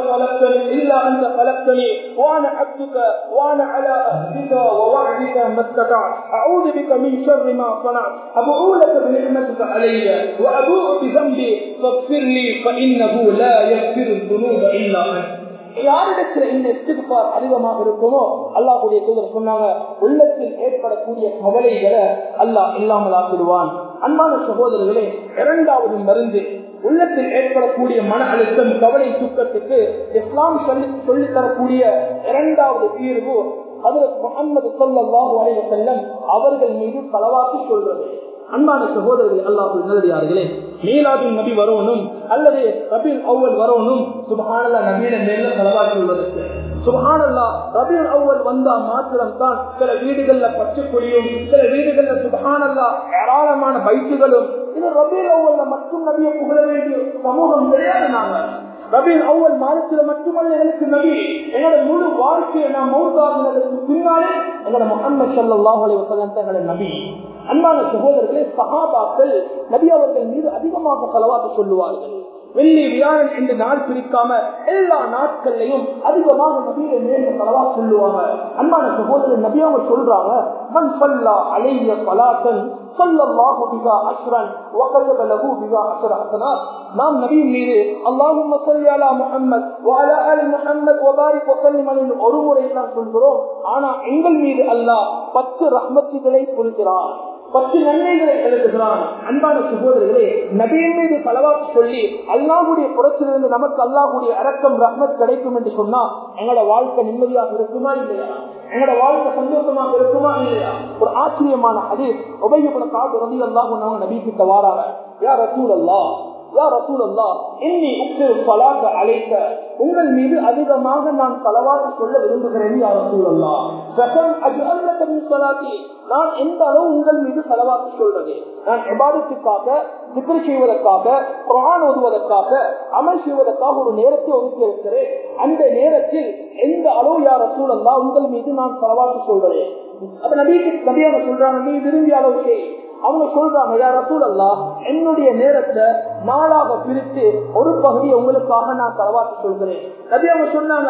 خلقتني وانا عبدك وانا على عهدك ووعدك ما استطعت اعوذ بك من شر ما صنعت ابوء لك بنعمتك علي وابوء بذنبي فاغفر لي فانه لا يغفر الذنوب الا انت. யாரிடத்தில் இந்த இஸ்திக்பார் அதிகமாக இருக்குமோ அல்லாஹ்வுடைய தூதர் சொன்னாங்க, உள்ளத்தில் ஏற்படக்கூடிய கவலைகளை அல்லாஹ் இல்லாமல் ஆக்கிடுவான். அன்பான சகோதரர்களே, இரண்டாவது மருந்து உள்ளத்தில் ஏற்படக்கூடிய மன அழுத்தம் கவலை சுக்கத்துக்கு இஸ்லாம் சொல்லி தரக்கூடிய இரண்டாவது தீர்வு ஹஜ்ரத் முஹம்மது ஸல்லல்லாஹு அலைஹி வஸல்லம் அவர்கள் மீது ஸலவாத் சொல்றது. அன்பான சகோதரர்களே, அல்லாஹ்வுடைய நல்லடியார்களே, மீலாதுன் நபி வரணும் அல்லது ரபீல் அவ்வல் வரணும், சுப்ஹானல்லாஹ் நபியில மேல ஸலவாத் சொல்வதற்கு. சுப்ஹானல்லாஹ் ரபீல் அவ்வல் வந்தா மாத்திரம் தான் சில வீடுகள்ல பச்சை கொடியும் சில வீடுகள்ல சுப்ஹானல்லாஹ் ஏராளமான பைத்துகளும். இது ரபீல் அவ்வல்ல மட்டும் நபியை புகழ வேண்டிய சமூகம் கிடையாது. நாங்க ரபீல் அவ்வல் மாதத்துல மட்டுமல்ல எனக்கு நபி, என்னோட முழு வாழ்க்கையை நான் மௌத்தாகினதற்கு பின்னாலே எங்களோட முஹம்மது ஸல்லல்லாஹு அலைஹி வஸல்லம் தங்களோட நபி. அன்பான சகோதரர்களே, சஹாபாக்கள் நபி அவர்கள் மீது அதிகமாக ஸலவாத் சொல்லுவார்கள். வெள்ளி வியாழன் என்று நாள் பிரிக்காம எல்லா நாட்கள்லையும் அதிகமாக நபியை மேல ஸலவாத் சொல்லுவாங்க. அன்பான சகோதரர், நபி அவங்க சொல்றாங்க, மன் ஸல்லா அலைஹி ஸலாத்தன் ஸல்லல்லாஹு பிஹா அஷ்ரன் வகதப லஹு பிஹா அஷ்ர ஹஸனாத். நாம் நபி மீது அல்லாஹும்ம ஸல்லி அலா முஹம்மத் வ அலா ஆலி முஹம்மத் வ பாரிக் வ ஸல்லிம் அலைஹி ஒரு முறை தான் சொல்கிறோம். ஆனா எங்கள் மீது அல்லாஹ் 10 ரஹ்மத்துகளை பொழிகிறார், 10 நன்மைகளை எழுதுகிறான். அன்பான சகோதரர்களே, நபியின் மீது ஸலவாத் சொல்லி அல்லாஹ்வுடைய புறத்திலிருந்து நமக்கு அல்லாஹ்வுடைய இரக்கம் ரஹ்மத் கிடைக்கும் என்று சொன்னா எங்களோட வாழ்க்கை நிம்மதியாக இருக்குமா இல்லையா? எங்களோட வாழ்க்கை சந்தோஷமாக இருக்குமா இல்லையா? ஒரு ஆச்சரியமான ஹதீஸ், உபய் இப்னு கஅப் ரலியல்லாஹு அன்ஹு நபி கிட்ட வாராங்க. யா ரசூலல்லாஹ், யா ரசூலல்லாஹ், இன்னி உக்ஸிரு ஸலாத அலைக, உங்கள் மீது அதிகமாக நான் ஸலவாத் சொல்ல விரும்புகிறேன் யா ரசூலல்லாஹ். ஃபகம் அஜ்அல் லக மின் ஸலாத்தி, நான் எந்த அளவு உங்கள் மீது ஸலவாத் சொல்றது? நான் இபாதத்துக்காக, திக்ர் செய்வதற்காக, குர்ஆன் ஓதுவதற்காக, அமல் செய்வதற்காக ஒரு நேரத்தை ஒதுக்கி இருக்கிறேன். அந்த நேரத்தில் எந்த அளவு யா ரசூலல்லாஹ் உங்கள் மீது நான் ஸலவாத் சொல்றேன்? அப்ப நபியாக சொல்றாங்க, நீ விரும்பிய அளவு செய். அவங்க சொல்றாங்க, யா ரசூலல்லாஹ், என்னுடைய நேரத்தை 4ஆக பிரித்து ஒரு பகுதியை உங்களுக்காக நான் ஸலவாத் சொல்கிறேன். நபி அவங்க சொன்னாங்க,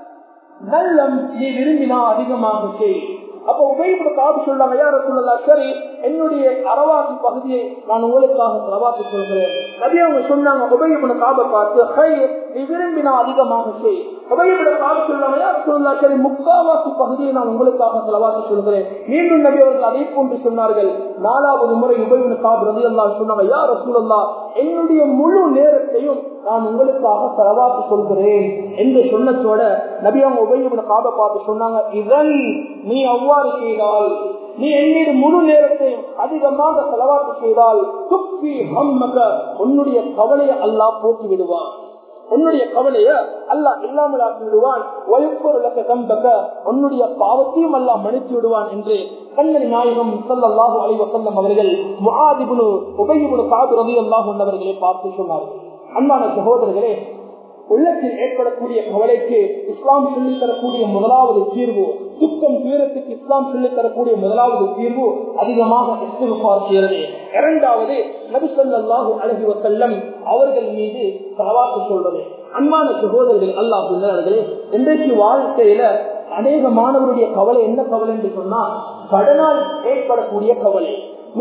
நல்லம் நீ விரும்பினா அதிகமாக செய். அப்ப உபய் இப்னு கஅப் சொல்றாங்க, யா ரசூலல்லாஹ், சரி, என்னுடைய அரவாசி பகுதியை நான் உங்களுக்காக ஸலவாத் சொல்கிறேன். நபி அவங்க சொன்னாங்க, உபய் இப்னு கஅபை பார்த்து, ஹைர், நீ விரும்பினா அதிகமாக செய். உபய் இப்னு கஅப் சொல்றாங்க, யா ரசூலல்லாஹ், சரி, முக்காவாசி பகுதியை நான் உங்களுக்காக ஸலவாத் சொல்கிறேன். மீண்டும் நபி அவர்கள் அதை போன்று சொன்னார்கள். 4வது முறை உபய் இப்னு கஅப் ரலியல்லாஹு சொன்னாங்க, யா ரசூலல்லாஹ், என்னுடைய முழு நேரத்தையும் நான் உங்களுக்காக ஸலவாத் சொல்கிறேன் என்று சொன்னதோட நபி அவங்க உபய் இப்னு கஅபை பார்த்து சொன்னாங்க, இதன் நீ அவ்வாறு செய்தால், நீ என்னுடைய முழு நேரத்தையும் அதிகமாக ஸலவாத் செய்தால், துக்ஃபி ஹம்மக, உன்னுடைய கவலையை அல்லாஹ் போக்கி விடுவான், உன்னுடைய கவலையை அல்லாஹ் இல்லாமல் ஆக்கி விடுவான். வயஃபர் லக தம்பக, உன்னுடைய பாவத்தையும் அல்லாஹ் மன்னித்து விடுவான் என்று கண்மணி நாயகம் ஸல்லல்லாஹு அலைஹி வஸல்லம் அவர்கள் முஆத் இப்னு உபய் இப்னு கஅப் ரலியல்லாஹு அன்ஹு அவர்களை பார்த்து சொன்னார்கள். அன்பான சகோதரர்களே, உள்ளத்தில் ஏற்படக்கூடிய கவலைக்கு இஸ்லாம் சொல்லித் தரக்கூடிய முதலாவது தீர்வு, துக்கம் துயரத்துக்கு இஸ்லாம் சொல்லித் தரக்கூடிய முதலாவது தீர்வு அதிகமாக இஸ்திக்ஃபார் செய்வது. இரண்டாவது, நபி ஸல்லல்லாஹு அலைஹி வஸல்லம் அவர்கள் மீது ஸலவாத் சொல்றது. அன்பான சகோதரர்கள், அல்லாஹ் பிள்ளைகளே, இன்றைக்கு வாழ்க்கையில அநேக மாணவருடைய கவலை என்ன கவலை என்று சொன்னா, கடனால் ஏற்படக்கூடிய கவலை.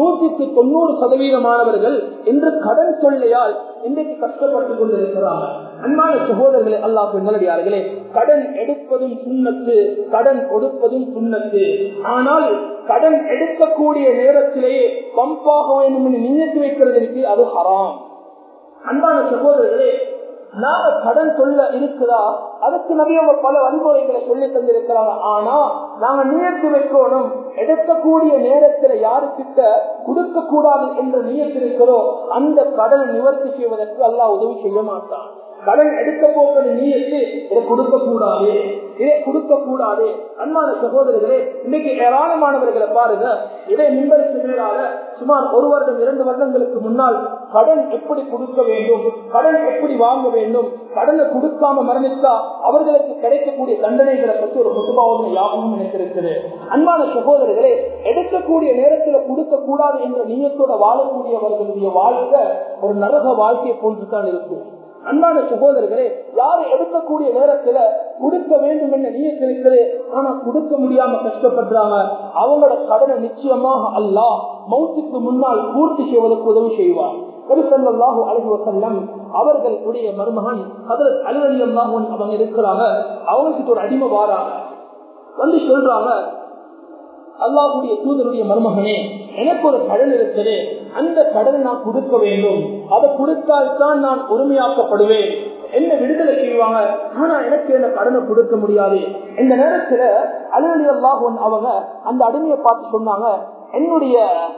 190% மாணவர்கள் இன்று கடன் தொல்லையால் இன்றைக்கு கஷ்டப்பட்டுக் கொண்டிருக்கிறார்கள். அன்பான சகோதரர்களே, அல்லாஹ் நல்லடியார்களே, கடன் எடுப்பதும் சுன்னத்து, கடன் கொடுப்பதும் சுன்னத்து. ஆனால் கடன் எடுக்கக்கூடிய நேரத்திலேயே பம்பாக வேண்டும் என்று நியத்து வைக்கிறதற்கு அது ஹராம். அன்பான சகோதரர்களே, நாம கடன் சொல்ல இருக்குதா, அதுக்கு நபி அவங்க பல வழிமுறைகளை சொல்லி தந்திருக்கிறாங்க. ஆனா நாங்க நியத்து வைக்கணும், எடுக்கக்கூடிய நேரத்துல யாருக்கிட்ட கொடுக்க கூடாது என்று நியத்து இருக்கிறோம், அந்த கடனை நிவர்த்தி செய்வதற்கு அல்லாஹ் உதவி செய்ய மாட்டான். கடன் எடுக்க போகிற நீயத்து இதை கொடுக்க கூடாது, இதை கொடுக்க கூடாது. அன்பான சகோதரர்களே, இன்னைக்கு ஏராளமானவர்களை பாருங்க, இதை முன்பருக்கு மேலாக சுமார் 1 வருடம் 2 வருடங்களுக்கு முன்னால் கடன் எப்படி கொடுக்க வேண்டும், கடன் எப்படி வாங்க வேண்டும், கடனை கொடுக்காம மரணித்தா அவர்களுக்கு கிடைக்கக்கூடிய தண்டனைகளை பற்றி ஒரு குத்துபாவும் யாபமும் நினைத்திருக்கிறது. அன்பான சகோதரர்களே, எடுக்கக்கூடிய நேரத்தில் கொடுக்க கூடாது என்ற நீயத்தோட வாழக்கூடியவர்களுடைய வாழ்க்கை ஒரு நரக வாழ்க்கையை போன்றுதான் இருக்கும். அன்பான சகோதரர்களே, யாரு எடுக்கக்கூடிய நேரத்துல கொடுக்க வேண்டும் என்ற நியத்திருக்கிறது, ஆனா கொடுக்க முடியாம கஷ்டப்படுறாங்க, அவங்களோட கடனை நிச்சயமாக அல்லாஹ் மௌத்துக்கு முன்னால் பூர்த்தி செய்வதற்கு உதவி செய்வார். நபி ஸல்லல்லாஹு அலைஹி வஸல்லம் அவர்களுடைய மருமகன் ஹஜ்ரத் அலி ரலியல்லாஹு அன்ஹு அவங்க இருக்கிறாங்க. அவங்களுக்கு ஒரு அடிமை வாராங்க, வந்து சொல்றாங்க, அல்லாஹ்வுடைய தூதருடைய மருமகனே, எனக்கு ஒரு கடன் இருக்குது, அந்த கடனை நான் கொடுக்க வேண்டும், அதை கொடுத்தால்தான் நான் உரிமையாக்கப்படுவேன், என்ன விடுதலை செய்வாங்க, ஆனா எனக்கு என்ன கடனை கொடுக்க முடியாது. இந்த நேரத்துல அலி ரலியல்லாஹு அன்ஹு அவங்க அந்த அடிமையை பார்த்து சொன்னாங்க, என்னுடைய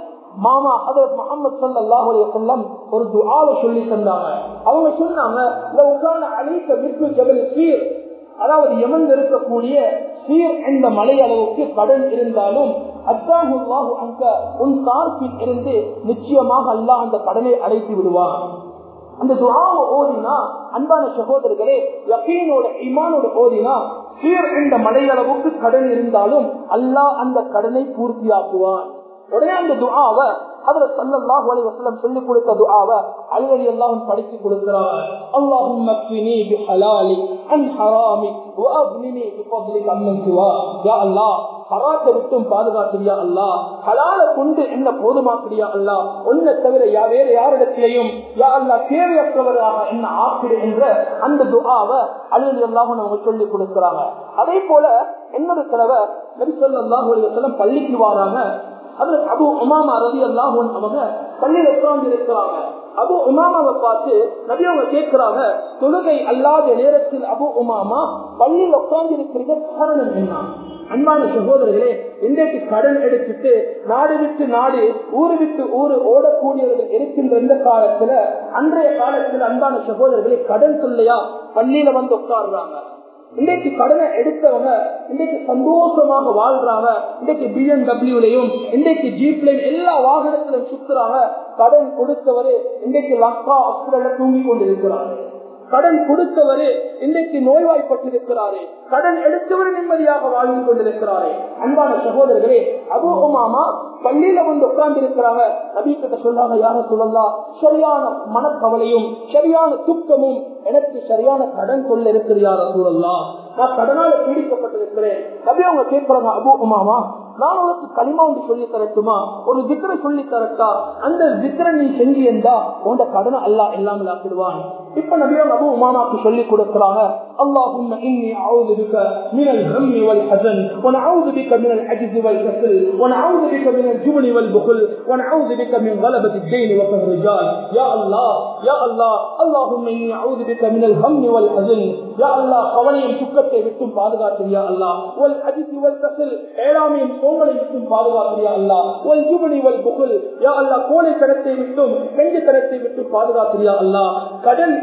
மாமா ஹஜ்ரத் முஹம்மது ஸல்லல்லாஹு அலைஹி வஸல்லம் ஒரு துஆவை சொல்லி தந்தாங்க. அவங்க சொன்னாங்க, லவ் கான அலைக மிஸ்லு ஜபல் சீர், அதாவது யமன் இருக்கக்கூடிய சீர் என்ற மலை அளவுக்கு கடன் இருந்தாலும் அல்லாஹு அங்க உன் சார்பில் இருந்து நிச்சயமாக அல்லாஹ் அந்த கடனை அடைத்து விடுவான். அந்த துஆவை ஓதினா, அன்பான சகோதரர்களே, யகீனோட ஈமானோட ஓதினா சீர் என்ற மலை அளவுக்கு கடன் இருந்தாலும் அல்லாஹ் அந்த கடனை பூர்த்தியாக்குவான். உடனே அந்த துஆவை ஹஜ்ரத் ஸல்லல்லாஹு அலைஹி வஸல்லம் சொல்லி கொடுத்த துஆவை அலி ரலியல்லாஹு அன்ஹு படிச்சு கொடுக்கிறாங்க. அல்லாஹும்ம க்ஃபினி பிஹலாலி அன் ஹராமி வ அக்னினி பிஃضلிக அம்மன் சிவா. யா அல்லாஹ், ஹராத்தை விட்டும் பாதுகாக்கிறியா அல்லாஹ், ஹலால கொண்டு என்ன போதுமாக்கிறியா அல்லாஹ், உன்னை தவிர வேற யாரிடத்திலையும் யா அல்லாஹ் தேவையற்றவராக என்ன ஆக்கிடு என்ற அந்த துஆவை அலி ரலியல்லாஹு அன்ஹு சொல்லி கொடுக்கிறாங்க. அதே போல என்னோட கனவை நபி ஸல்லல்லாஹு அலைஹி வஸல்லம் பள்ளிக்கு வராங்க. அதுல அபு உமாமா ரலியல்லாஹு அன்ஹு அவங்க பள்ளியில உட்கார்ந்து இருக்கிறாங்க. அபு உமாமாவை பார்த்து நபி அவங்க கேட்கிறாங்க, தொழுகை அல்லாத நேரத்தில் அபு உமாமா பள்ளியில உட்கார்ந்து இருக்கிற காரணம் என்ன? அன்பான சகோதரர்களே, இன்றைக்கு கடன் எடுத்துட்டு நாடு விட்டு நாடு, ஊரு விட்டு ஊரு ஓடக்கூடியவர்கள் இருக்கின்ற இந்த காலத்துல, அன்றைய காலத்தில் அன்பான சகோதரர்களே, கடன் சொல்லையா பள்ளியில வந்து உட்கார்றாங்க. இன்றைக்கு கடனை எடுத்தவங்க இன்றைக்கு சந்தோஷமாக வாழ்றாங்க. இன்றைக்கு BMW இன்றைக்கு ஜீப்லையும் எல்லா வாகனத்திலும் சுத்துறாங்க. கடன் கொடுத்தவரு இன்றைக்கு லக்கா ஹாஸ்பிடல்ல தூங்கி கொண்டிருக்கிறாரு. கடன் கொடுத்தவரு இன்றைக்கு நோய்வாய்ப்பட்டிருக்கிறாரு. கடன் எடுத்தவர் நிம்மதியாக வாழ்ந்து கொண்டிருக்கிறாரு. அன்பான சகோதரர்களே, அபூ உமாமா பள்ளியில வந்து உட்கார்ந்து இருக்கிறாங்க. நபி கிட்ட சொல்லாங்க, யார சொல்லலாம், சரியான மனக்கவலையும் சரியான துக்கமும் எனக்கு சரியான கடன் சொல்ல இருக்கிற யார சொல்லலாம், நான் கடனால பீடிக்கப்பட்டிருக்கிறேன். நபி அவங்க கேட்கிறாங்க, அபூ உமாமா நான் உனக்கு களிமா ஒன்று சொல்லி தரட்டுமா, ஒரு திக்ரை சொல்லி தரட்டா, அந்த திக்ரை நீ செஞ்சு இருந்தா உன்ட கடனை அல்லாஹ் எல்லாம் ஆக்கிடுவான். இப்ப நபியா அபூ உமாமாக்கு சொல்லி கொடுக்கிறாங்க, அல்லாஹும்ம இன்னி அஊது பிக மினல் ஹம்மி வல் ஹஸன் வ நஊது பிக மினல் அஜ்ஸி வல் கஸல் வ நஊது பிக மினல் ஜுப்னி வல் புக்ல் வ நஊது பிக மின் கலபத்தி தைன் வ கஹர் ரிஜால். யா அல்லாஹ், யா அல்லாஹ், அல்லாஹும்ம இன்னி அஊது பிக மினல் ஹம்மி வல் ஹஸன், யா அல்லாஹ் கவலையும் துக்கத்தை விட்டும் பாதுகாத்து யா அல்லாஹ், வல் அஜ்ஸி வல் கஸல் ஏழாமையும் சோம்பலை விட்டும் பாதுகாத்து யா அல்லாஹ், வல் ஜுப்னி வல் புக்ல் யா அல்லாஹ் கோழைத்தனத்தை விட்டும் கெஞ்சத்தனத்தை விட்டு பாதுகாத்து யா அல்லாஹ். கடன்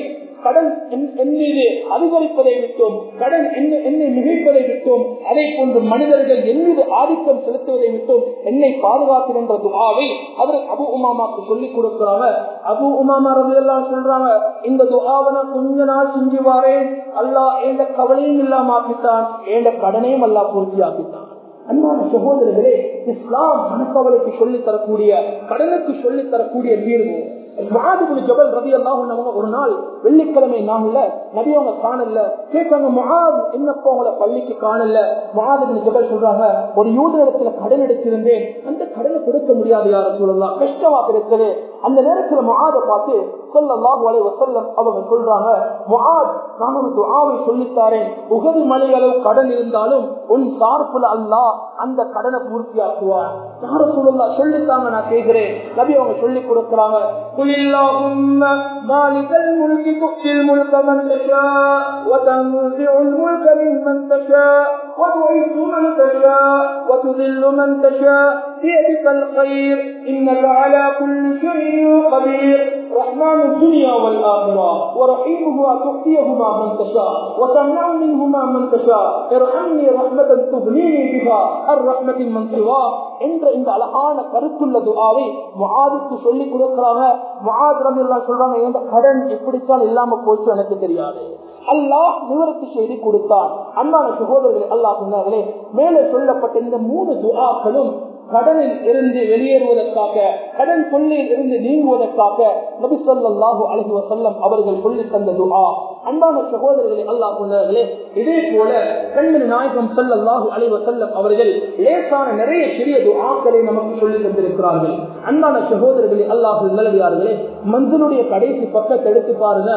மீது அதிகரிப்பதை விட்டும், கடன் என்னை மிகைப்பதை விட்டும், அதை போன்று மனிதர்கள் என் மீது ஆதிக்கம் செலுத்துவதை விட்டும் என்னை பாதுகாக்கின்ற துஆவை அதற்கு அபூ உமாமாக்கு சொல்லிக் கொடுக்கிறாங்க. அபூ உமாமா ரலியல்லாஹு சொல்றாங்க, இந்த துஆவை நான் கொஞ்ச நாள் செஞ்சு வாரேன், அல்லாஹ் எந்த கவலையும் இல்லாம ஆக்கிட்டான், எந்த கடனையும் அல்லாஹ் பூர்த்தி ஆக்கிட்டான். அன்பான சகோதரர்களே, இஸ்லாம் மனக்கவலைக்கு சொல்லி தரக்கூடிய, கடனுக்கு சொல்லி தரக்கூடிய தீர்வு. முஆத் இப்னு ஜபல் ரலியல்லாஹு அன்ஹு ஒரு நாள் வெள்ளிக்கிழமை நாள்ல நபி அவங்க காணல, கேட்டாங்க, முஆத் என்னப்பா உங்களை பள்ளிக்கு காணல? முஆத் இப்னு ஜபல் சொல்றாங்க, ஒரு யூதனிடத்துல கடன் எடுத்திருந்தேன், அந்த கடனை கொடுக்க முடியாது யா ரசூலல்லாஹ், கஷ்டமா இருக்குது. அந்த நேரத்துல முஆத பார்த்து ஸல்லல்லாஹு அலைஹி வஸல்லம் அவங்க சொல்றாங்க, முஆத், நான் ஒரு துஆவை சொல்லித்தாரேன். உஹது மலை அளவு கடன் இருந்தாலும் உன் சார்புல அல்லாஹ் அந்த கடனை பூர்த்தியாக்குவார். யா ரசூலுல்லாஹ் சொல்லித்தாங்க, நான் கேட்கிறேன். நபி அவங்க சொல்லி கொடுக்கறாங்க, குலில்லாஹும்ம மாலிகல் முல்கி துக்தில் முல்க மன் தஷா வ தன்ஸிஉல் முல்க மிம்மன் தஷா வ துஇஸ்ஸு மன் தஷா வ துதில்லு மன் தஷா பியதிகல் கைர் இன்னக அலா குல்லி ஷைஇன் கதீர் رحمن الدنيا والآخرة ورحيمها تؤتيهما من تشاء وتمنع منهما من تشاء ارحمني رحمة تغنيني بها الرحمة من سواك என்ற இந்த அழகான கருத்துள்ள துஆவை முஆதுக்கு சொல்லி கொடுக்கறாங்க. முஆத் ரலியல்லாஹு சொல்றாங்க, இந்த கடன் எப்படித்தான் இல்லாம போச்சு எனக்கு தெரியாது, அல்லாஹ் நிவர்த்தி செய்து கொடுத்தான். அன்பான சகோதரர்களே, அல்லாஹ் சொன்னார்களே, மேலே சொல்லப்பட்ட இந்த 3 துஆக்களும் கடனில் இருந்து வெளியேறுவதற்காக, கடன் தொல்லையில் இருந்து நீங்குவதற்காக நபி ஸல்லல்லாஹு அலைஹி வஸல்லம் அவர்கள் சொல்லி தந்த துஆ. அன்பான சகோதரர்களே, அல்லாஹ் சொன்னார்களே, இதே போல கண்மணி நாயகம் ஸல்லல்லாஹு அலைஹி வஸல்லம் அவர்கள் லேசான நிறைய சிறிய துஆக்களை நமக்கு சொல்லி தந்திருக்கிறார்கள். அன்பான சகோதரர்களே, அல்லாஹ்வின் நல்லடியார்களே, மன்சிலுடைய கடைசி பக்கத்தை எடுத்து பாருங்க.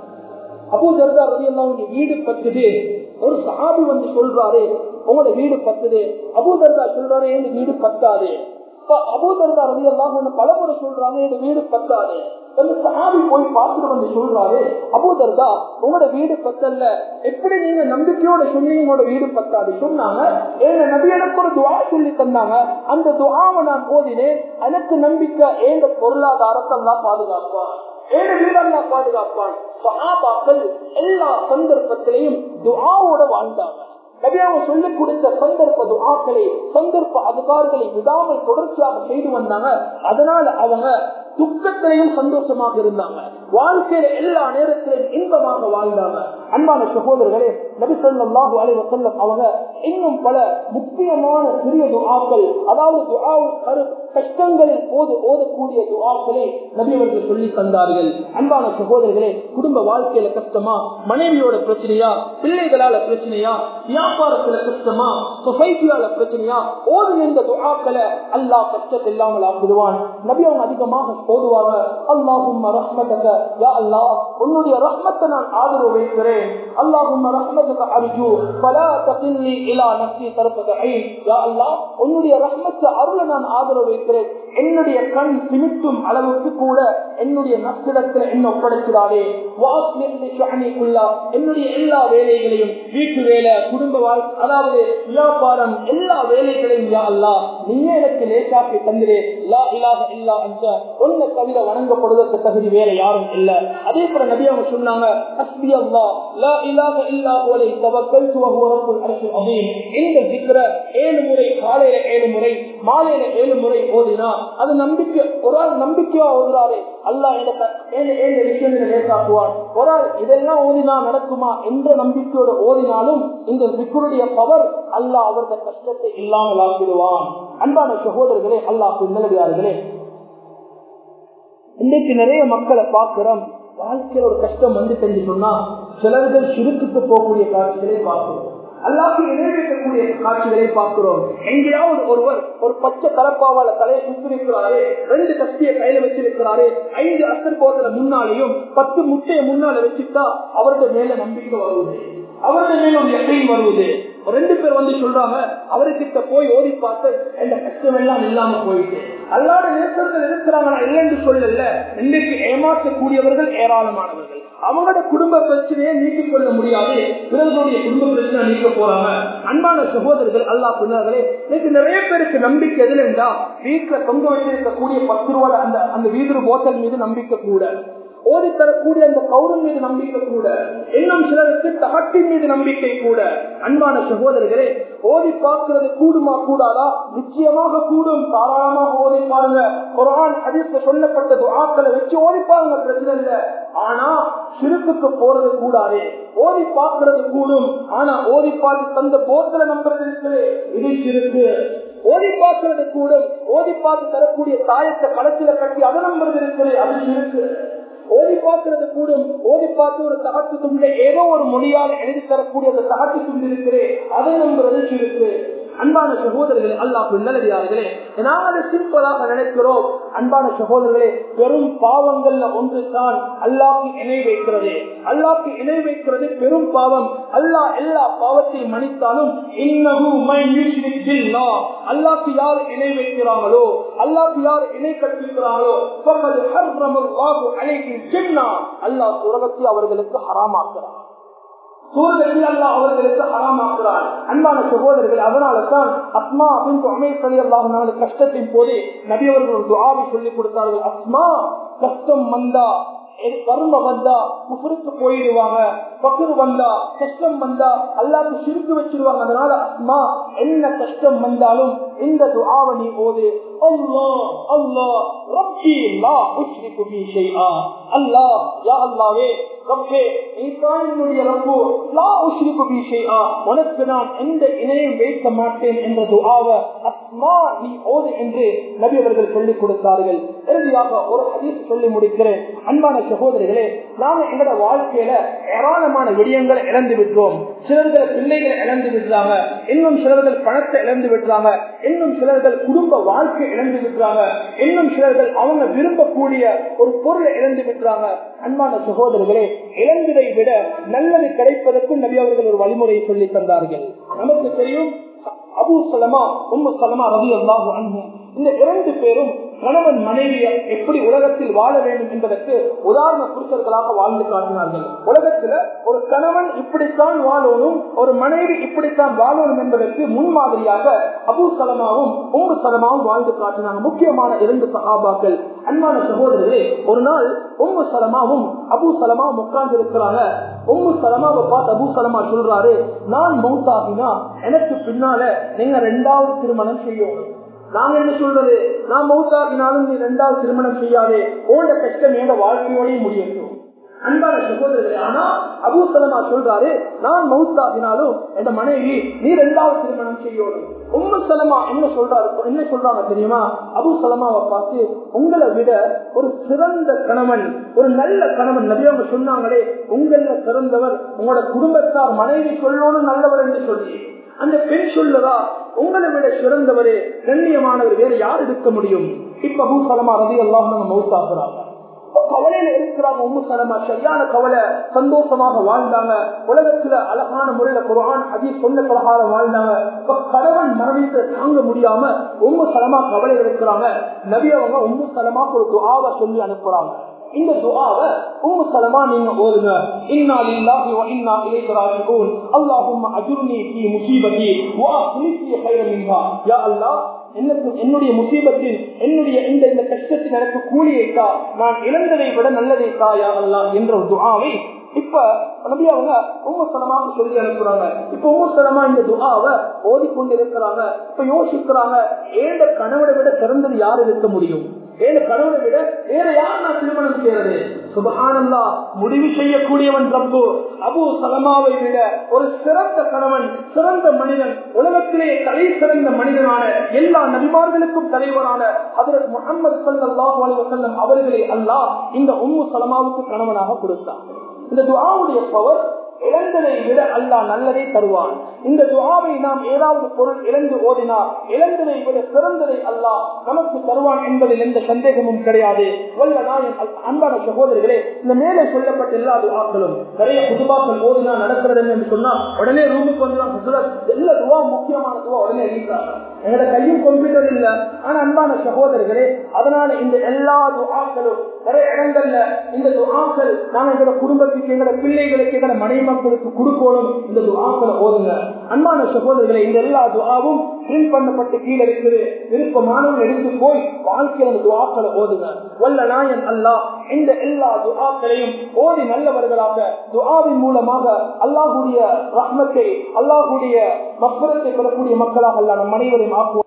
அபூ தர்தா ரலியல்லாஹு அன்ஹு வீடு பத்துது. ஒரு சஹாபி வந்து சொல்றாரு, உங்களோட வீடு பத்துது. அபூ தர்தா சொல்றாரு, எங்க வீடு பத்தாது. அபூ தர்தா ரலியல்லாஹு அன்ஹு பலமுறை சொல்றாங்க, எங்க வீடு பத்தாது. அந்த சஹாபி போய் பார்த்துட்டு வந்து சொல்றாரு, அபூ தர்தா, உங்களோட வீடு பத்தல்ல, எப்படி நீங்க நம்பிக்கையோட சொன்னீங்க உங்களோட வீடு பத்தாது? சொன்னாங்க, எங்க நபி எனக்கு ஒரு துஆ சொல்லி தந்தாங்க, அந்த துஆவை நான் ஓதினேன், எனக்கு நம்பிக்கை எங்க பொருளாதாரத்தை எல்லாம் பாதுகாப்பான், ஏழு வீடெல்லாம் பாதுகாப்பான். சஹாபாக்கள் எல்லா சந்தர்ப்பத்திலையும் துஆவோட வாழ்ந்தாங்க. நபி அவங்க சொல்லிக் கொடுத்த சந்தர்ப்ப துஆக்களை, சந்தர்ப்ப அதுகார்களை விடாமல் தொடர்ச்சியாக செய்து வந்தாங்க. அதனால அவங்க துக்கத்திலையும் சந்தோஷமாக இருந்தாங்க, வாழ்க்கையில எல்லா நேரத்திலும் இன்பமாக வாழ்ந்தாங்க. அன்பான சகோதரர்களே, நபி ஸல்லல்லாஹு அலைஹி வஸல்லம் அவங்க இன்னும் பல முக்கியமான சிறிய துஆக்கள், அதாவது கஷ்டங்களில் ஓதக்கூடிய துஆக்களை நபி அவர்கள் சொல்லி தந்தார்கள். அன்பான சகோதரர்களே, குடும்ப வாழ்க்கையில கஷ்டமா, மனைவியோட பிரச்சனையா, பிள்ளைகளால பிரச்சனையா, வியாபாரத்துல கஷ்டமா, சொசைட்டியால பிரச்சனையா, ஓதுங்க இந்த துஆக்களை, அல்லாஹ் கஷ்டத்தை இல்லாமல் ஆக்கிடுவான். நபி அவங்க அதிகமாக ஓதுவாங்க, அல்லாஹும்ம ரஹ்மதக, யா அல்லாஹ் உன்னுடைய ரஹ்மத்தை நான் ஆதரவு வைக்கிறேன், அல்லாஹும்ம ரஹ்மதக அர்ஜூ ஃபலா தகில்லி இலா நஃப்ஸி தரஃபத ஐன், யா அல்லாஹ் உன்னுடைய ரஹ்மத்தை அருளை நான் ஆதரவு வைக்கிறேன், என்னுடைய கண் சிமிட்டும் அளவுக்கு கூட என்னுடைய நஷ்டத்துல என்ன ஒப்படைக்கிறாரே, என்னுடைய எல்லா வேலைகளையும், வீட்டு வேலை, குடும்ப வாழ்க்கை, அதாவது வியாபாரம், எல்லா வேலைகளையும் யா அல்லாஹ் நீயே எனக்கு லேசாக்கி தந்திரே, லா இலாஹ இல்லா அன்த, உன்னை தவிர வணங்கப்படுவதற்கு தகுதி வேற யாரும் இல்ல. அதே போல நபி அவங்க சொன்னாங்க, ஹஸ்பி அல்லாஹ் லா இலாஹ இல்லா ஹுவ அலைஹி தவக்கல்து வ ஹுவ ரப்புல் அர்ஷில் அஸீம். இந்த திக்ர 7 முறை, காலையில 7 முறை, மாலையில 7 முறை ஓதினா அது நம்பிக்கை. ஒரு ஆள் நம்பிக்கையா ஓதுறாரு, அல்லாஹ் எனக்கு விஷயங்களை லேசாக்குவான். ஒரு ஆள் இதெல்லாம் ஓதினா நடக்குமா என்ற நம்பிக்கையோட ஓதினாலும் இந்த திக்ருடைய பவர், அல்லாஹ் அவருடைய கஷ்டத்தை இல்லாமல் ஆக்கிடுவான். அன்பான சகோதரர்களே, அல்லாஹ் நல்லடியார்களே, இன்னைக்கு நிறைய மக்களை பார்க்கிறோம், வாழ்க்கையில ஒரு கஷ்டம் வந்து தெரிஞ்சு சொன்னா சிலர்கள் சிறுத்துக்கு போகக்கூடிய காட்சிகளை பார்க்கிறோம், அல்லாஹ்வை நிறைவேற்றக்கூடிய காட்சிகளை பார்க்கிறோம். எங்கேயாவது ஒருவர் ஒரு பச்சை தலப்பாவால தலையை சுத்திருக்கிறாரே, 2 கத்தியை கையில வச்சிருக்கிறாரே, 5 அசர் போதல முன்னாலேயும் 10 முட்டையை முன்னால வச்சுட்டா அவருடைய மேல நம்பிக்கை வருவது, அவருடைய மேல ஒரு எண்ணெய் வருவது. 2 பேர் வந்து சொல்றாங்க, அவர்கிட்ட போய் ஓதி பார்த்து இந்த கஷ்டம் எல்லாம் இல்லாம போயிட்டு, அல்லாத நேசர்கள் இருக்கிறாங்க, நான் இல்லைன்னு சொல்லல. இன்னைக்கு ஏமாற்றக்கூடியவர்கள் ஏராளமானவர்கள், அவங்களோட குடும்ப பிரச்சனையை நீக்கிக் கொள்ள முடியாது, பிறர்களுடைய குடும்ப பிரச்சனை நீக்க போறாங்க. அன்பான சகோதரர்கள், அல்லாஹ் சொன்னார்களே, இன்னைக்கு நிறைய பேருக்கு நம்பிக்கை எதுல இருந்தா, வீட்டுல தொங்க வச்சிருக்கக்கூடிய 10 ரூபாய் அந்த வீடு போத்தல் மீது நம்பிக்கை கூட, ஓதி தரக்கூடிய அந்த கௌரவம் மீது நம்பிக்கை கூட, இன்னும் சிலருக்கு தகட்டின் மீது நம்பிக்கை கூட. அன்பான சகோதரர்களே, ஓதி பார்க்கிறது கூடுமா கூடாதா? நிச்சயமாக கூடும், தாராளமாக ஓதி பாருங்க. குர்ஆன் ஹதீஸ்ல சொல்லப்பட்ட துஆக்களை வச்சு ஓதி பாருங்க, பிரச்சனை இல்லை. ஆனா ஷிர்க்குக்கு போறது கூடாது. ஓதி பார்க்கிறது கூடும், ஆனா ஓதி பார்த்து தந்த போர்த்தல நம்புறது இருக்குது, இது ஷிர்க்கு. ஓதி பார்க்கிறது கூடும், ஓதி பார்த்து தரக்கூடிய தாயத்தை கடைசியில கட்டி அதை நம்புறது இருக்குது, அது ஷிர்க்கு. ஓதி பார்க்கிறது கூடும், ஓதி பார்த்து ஒரு தகட்டு துண்டை ஏதோ ஒரு மொழியால் எழுதி தரக்கூடிய அந்த தகட்டு துண்டு இருக்கிறேன், அதை நம்புறது ஷிர்க்கு. அன்பான சகோதரர்களே, அல்லாஹ் நல்லடியார்களே, நாங்கள் சிம்பிளாக நினைக்கிறோம், அன்பான சகோதரர்களே, பெரும் பாவங்கள்ல ஒன்று தான் அல்லாஹ்வுக்கு இணை வைக்கிறது. அல்லாஹ்வுக்கு இணை வைக்கிறது பெரும் பாவம். அல்லாஹ் எல்லா பாவத்தையும் மன்னித்தாலும் இன்னஹு மன் யுஷ்ரிக் பில்லாஹ், அல்லாஹ்வுக்கு யார் இணை வைக்கிறாங்களோ, அல்லாஹ்வுக்கு யார் இணை கற்பிக்கிறாங்களோ, ஃபகத் ஹர்ரமல்லாஹு அலைஹில் ஜன்னah, அல்லாஹ் சுவர்க்கத்தை அவர்களுக்கு ஹராமாக்குறான். சூரத்தில் அல்லாஹ் அவர்களுக்கு ஹராமாக்குறான். அன்பான சகோதரர்கள், அதனால்தான் அஸ்மா பின்த் உமைஸ் ரலியல்லாஹு அன்ஹா கஷ்டத்தின் போது நபி அவர்கள் ஒரு துஆவை சொல்லிக் கொடுத்தார்கள். அஸ்மா, கஷ்டம் வந்தா, கர்ம வந்தா குஃப்ருக்கு போயிடுவாங்க, பக்ர் வந்தா கஷ்டம் வந்தா அல்லாஹ்க்கு ஷிர்க் வச்சிருவாங்க. அதனால அஸ்மா, என்ன கஷ்டம் வந்தாலும் இந்த துஆவை நீ ஓது. அல்லாஹ் அல்லாஹ் ரப்பி லா உஷ்ரிகு பி ஷைஆ, அல்லாஹ் யா அல்லாஹ்வே ரப்பே நீ தான் என்னுடைய ரப்பு, லா உஷ்ரிகு பி ஷைஆ, உனக்கு நான் எந்த இணையும் வைக்க மாட்டேன் என்ற துஆவை அஸ்மா நீ ஓது என்று நபி அவர்கள் சொல்லிக் கொடுத்தார்கள். இறுதியாக ஒரு ஹதீஸ் சொல்லி முடிக்கிறேன். அன்பான சகோதரர்களே, நாம எங்களோட வாழ்க்கையில ஏராளமான விடயங்களை இழந்து விட்டோம். சிலர்கள் பிள்ளைகளை இழந்து விடுறாங்க, இன்னும் சிலர்கள் பணத்தை இழந்து விடுறாங்க, இன்னும் சிலர்கள் குடும்ப வாழ்க்கை இழந்து விடுறாங்க, இன்னும் சிலர்கள் அவங்க விரும்பக்கூடிய ஒரு பொருளை இழந்து விடுறாங்க. அன்பான சகோதரர்களே, இழந்ததை விட நல்லது கிடைப்பதற்கும் நபி அவர்கள் ஒரு வழிமுறையை சொல்லி தந்தார்கள். நமக்கு தெரியும், அபூ சலமா உம்மு சலமா ரலியல்லாஹு அன்ஹும், இந்த இரண்டு பேரும் கணவன் மனைவியை எப்படி உலகத்தில் வாழ வேண்டும் என்பதற்கு உதாரண புருஷர்களாக வாழ்ந்து காட்டினார்கள். உலகத்துல ஒரு கணவன் இப்படித்தான் வாழணும், ஒரு மனைவி இப்படித்தான் வாழணும் என்பதற்கு முன்மாதிரியாக அபூ சலமாவும் உம்மு சலமாவும் வாழ்ந்து காட்டினாங்க. முக்கியமான இரண்டு சஹாபாக்கள். அன்பான சகோதரர்களே, ஒரு நாள் உம்மு சலமாவும் அபூ சலமாவும் உட்கார்ந்து இருக்கிறாங்க. உம்மு சலமாவை பார்த்து அபூ சலமா சொல்றாரு, நான் மௌத்தாகினா எனக்கு பின்னால நீங்க 2வது திருமணம் செய்யணும். நாங்க என்ன சொல்றது, நான் மௌத்தாகினாலும் நீ 2வது திருமணம் செய்யாதே, ஓண்ட கஷ்டம் எங்க வாழ்க்கையோடய முடியட்டும். அன்பான சகோதரர்களே, ஆனா அபூ சலமா சொல்றாரு, நான் மௌத்தாகினாலும் என் மனைவி நீ 2வது திருமணம் செய்யணும். உம்மு சலமா என்ன சொல்றாங்க தெரியுமா? அபூ சலமாவை பார்த்து, உங்களை விட ஒரு சிறந்த கணவன், ஒரு நல்ல கணவன், நபி அவங்க சொன்னாங்களே, உங்கள சிறந்தவர் உங்களோட குடும்பத்தார் மனைவி சொல்லணும் நல்லவர் என்று சொல்லி, அந்த பெண் சொல்லதா உங்களை விட சிறந்தவரே கண்ணியமானவர் வேற யார் இருக்க முடியும்? இப்ப அபூ சலமா ரலியல்லாஹு அன்ஹு மௌத்தாக்குறாங்க. கவலையில இருக்கிறாங்க. உம்மு சலமா சரியான கவலை, சந்தோஷமாக வாழ்ந்தாங்க. உலகத்துல அழகான முறையில குர்ஆன் ஹதீஸ் சொன்ன பிரகாரம் வாழ்ந்தாங்க. கணவன் மரணித்து தாங்க முடியாம உம்மு சலமா கவலையில இருக்கிறாங்க. நபி அவங்க உம்மு சலமாக்கு ஒரு துஆவை சொல்லி அனுப்புறாங்க. இந்த துஆவை உம்மு சலமா நீங்க ஓதுங்க. இன்னா லில்லாஹி வ இன்னா இலைஹி ராஜிஊன், அல்லாஹும்ம அஜுர்னி ஃபீ முஸீபதி வ அக்லிஃப் லி கைரன் மின்ஹா. யா அல்லாஹ், என்னுடைய முசீபத்தில், என்னுடைய இந்த கஷ்டத்தில் எனக்கு கூலியைத்தா, நான் இழந்ததை விட நல்லதைத்தா யா அல்லாஹ் என்ற ஒரு துஆவை இப்ப நபி அவங்க உம்மு சலமாவுக்கு சொல்லி அனுப்புறாங்க. இப்ப உம்மு சலமா இந்த துஆவை ஓதிக்கொண்டு இருக்கிறாங்க. இப்ப யோசிக்கிறாங்க, ஏண்ட கணவனை விட சிறந்தது யார் இருக்க முடியும்? ஏழு கணவனை விட வேற யார் நான் திருமணம் செய்யறது? சுப்ஹானல்லாஹ், முடிவு செய்யக்கூடியவன் ரப்பு. அபூ சலமாவை விட ஒரு சிறந்த கணவன், சிறந்த மனிதன், உலகத்திலே தலை சிறந்த மனிதனான எல்லா நபிமார்களுக்கும் தலைவரான ஹஜ்ரத் முஹம்மது ஸல்லல்லாஹு அலைஹி வஸல்லம் அவர்களை அல்லாஹ் இந்த உம்மு சலமாவுக்கு கணவனாக கொடுத்தார். இந்த துஆவுடைய பவர், இழந்ததை விட அல்லாஹ் நல்லதை தருவான். இந்த துஆவை நாம் ஏதாவது பொருள் இழந்து ஓதினா இழந்ததை விட சிறந்ததை அல்லாஹ் நமக்கு தருவான் என்பதில் எந்த சந்தேகமும் கிடையாது. வல்ல நாயன் அன்பான சகோதரர்களே, இந்த மேலே சொல்லப்பட்ட எல்லா துஆக்களும் நிறைய குதுபாக்கள் ஓதினா நடக்கிறது என்று சொன்னா உடனே ரூமுக்கு வந்து எல்லா துஆ முக்கியமான துஆ உடனே எழுதிட்டாங்க. எங்களோட கையும் கம்ப்யூட்டர் இல்ல. ஆனா அன்பான சகோதரர்களே, அதனால இந்த எல்லா துஆக்களும் நிறைய இடங்கள்ல இந்த துஆக்கள் நாங்க எங்களோட குடும்பத்துக்கு, எங்களோட பிள்ளைகளுக்கு, எங்களோட மனைவி மக்களுக்கு கொடுக்கணும். இந்த துஆக்களை ஓதுங்க. அன்பான சகோதரர்களே, இந்த எல்லா துஆவும் பிரிண்ட் பண்ணப்பட்டு கீழே இருக்குது. விருப்பமானவர்கள் எடுத்து போய் வாழ்க்கையில் அந்த துஆக்களை ஓதுங்க. வல்ல நாயன் அல்லாஹ் இந்த எல்லா துஆக்களையும் ஓதி நல்லவர்களாக, துஆவின் மூலமாக அல்லாஹ்வுடைய ரஹ்மத்தை, அல்லாஹ்வுடைய மக்ஃபிரத்தை பெறக்கூடிய மக்களாக அல்லாஹ் நம் அனைவரையும் ஆக்குவார்.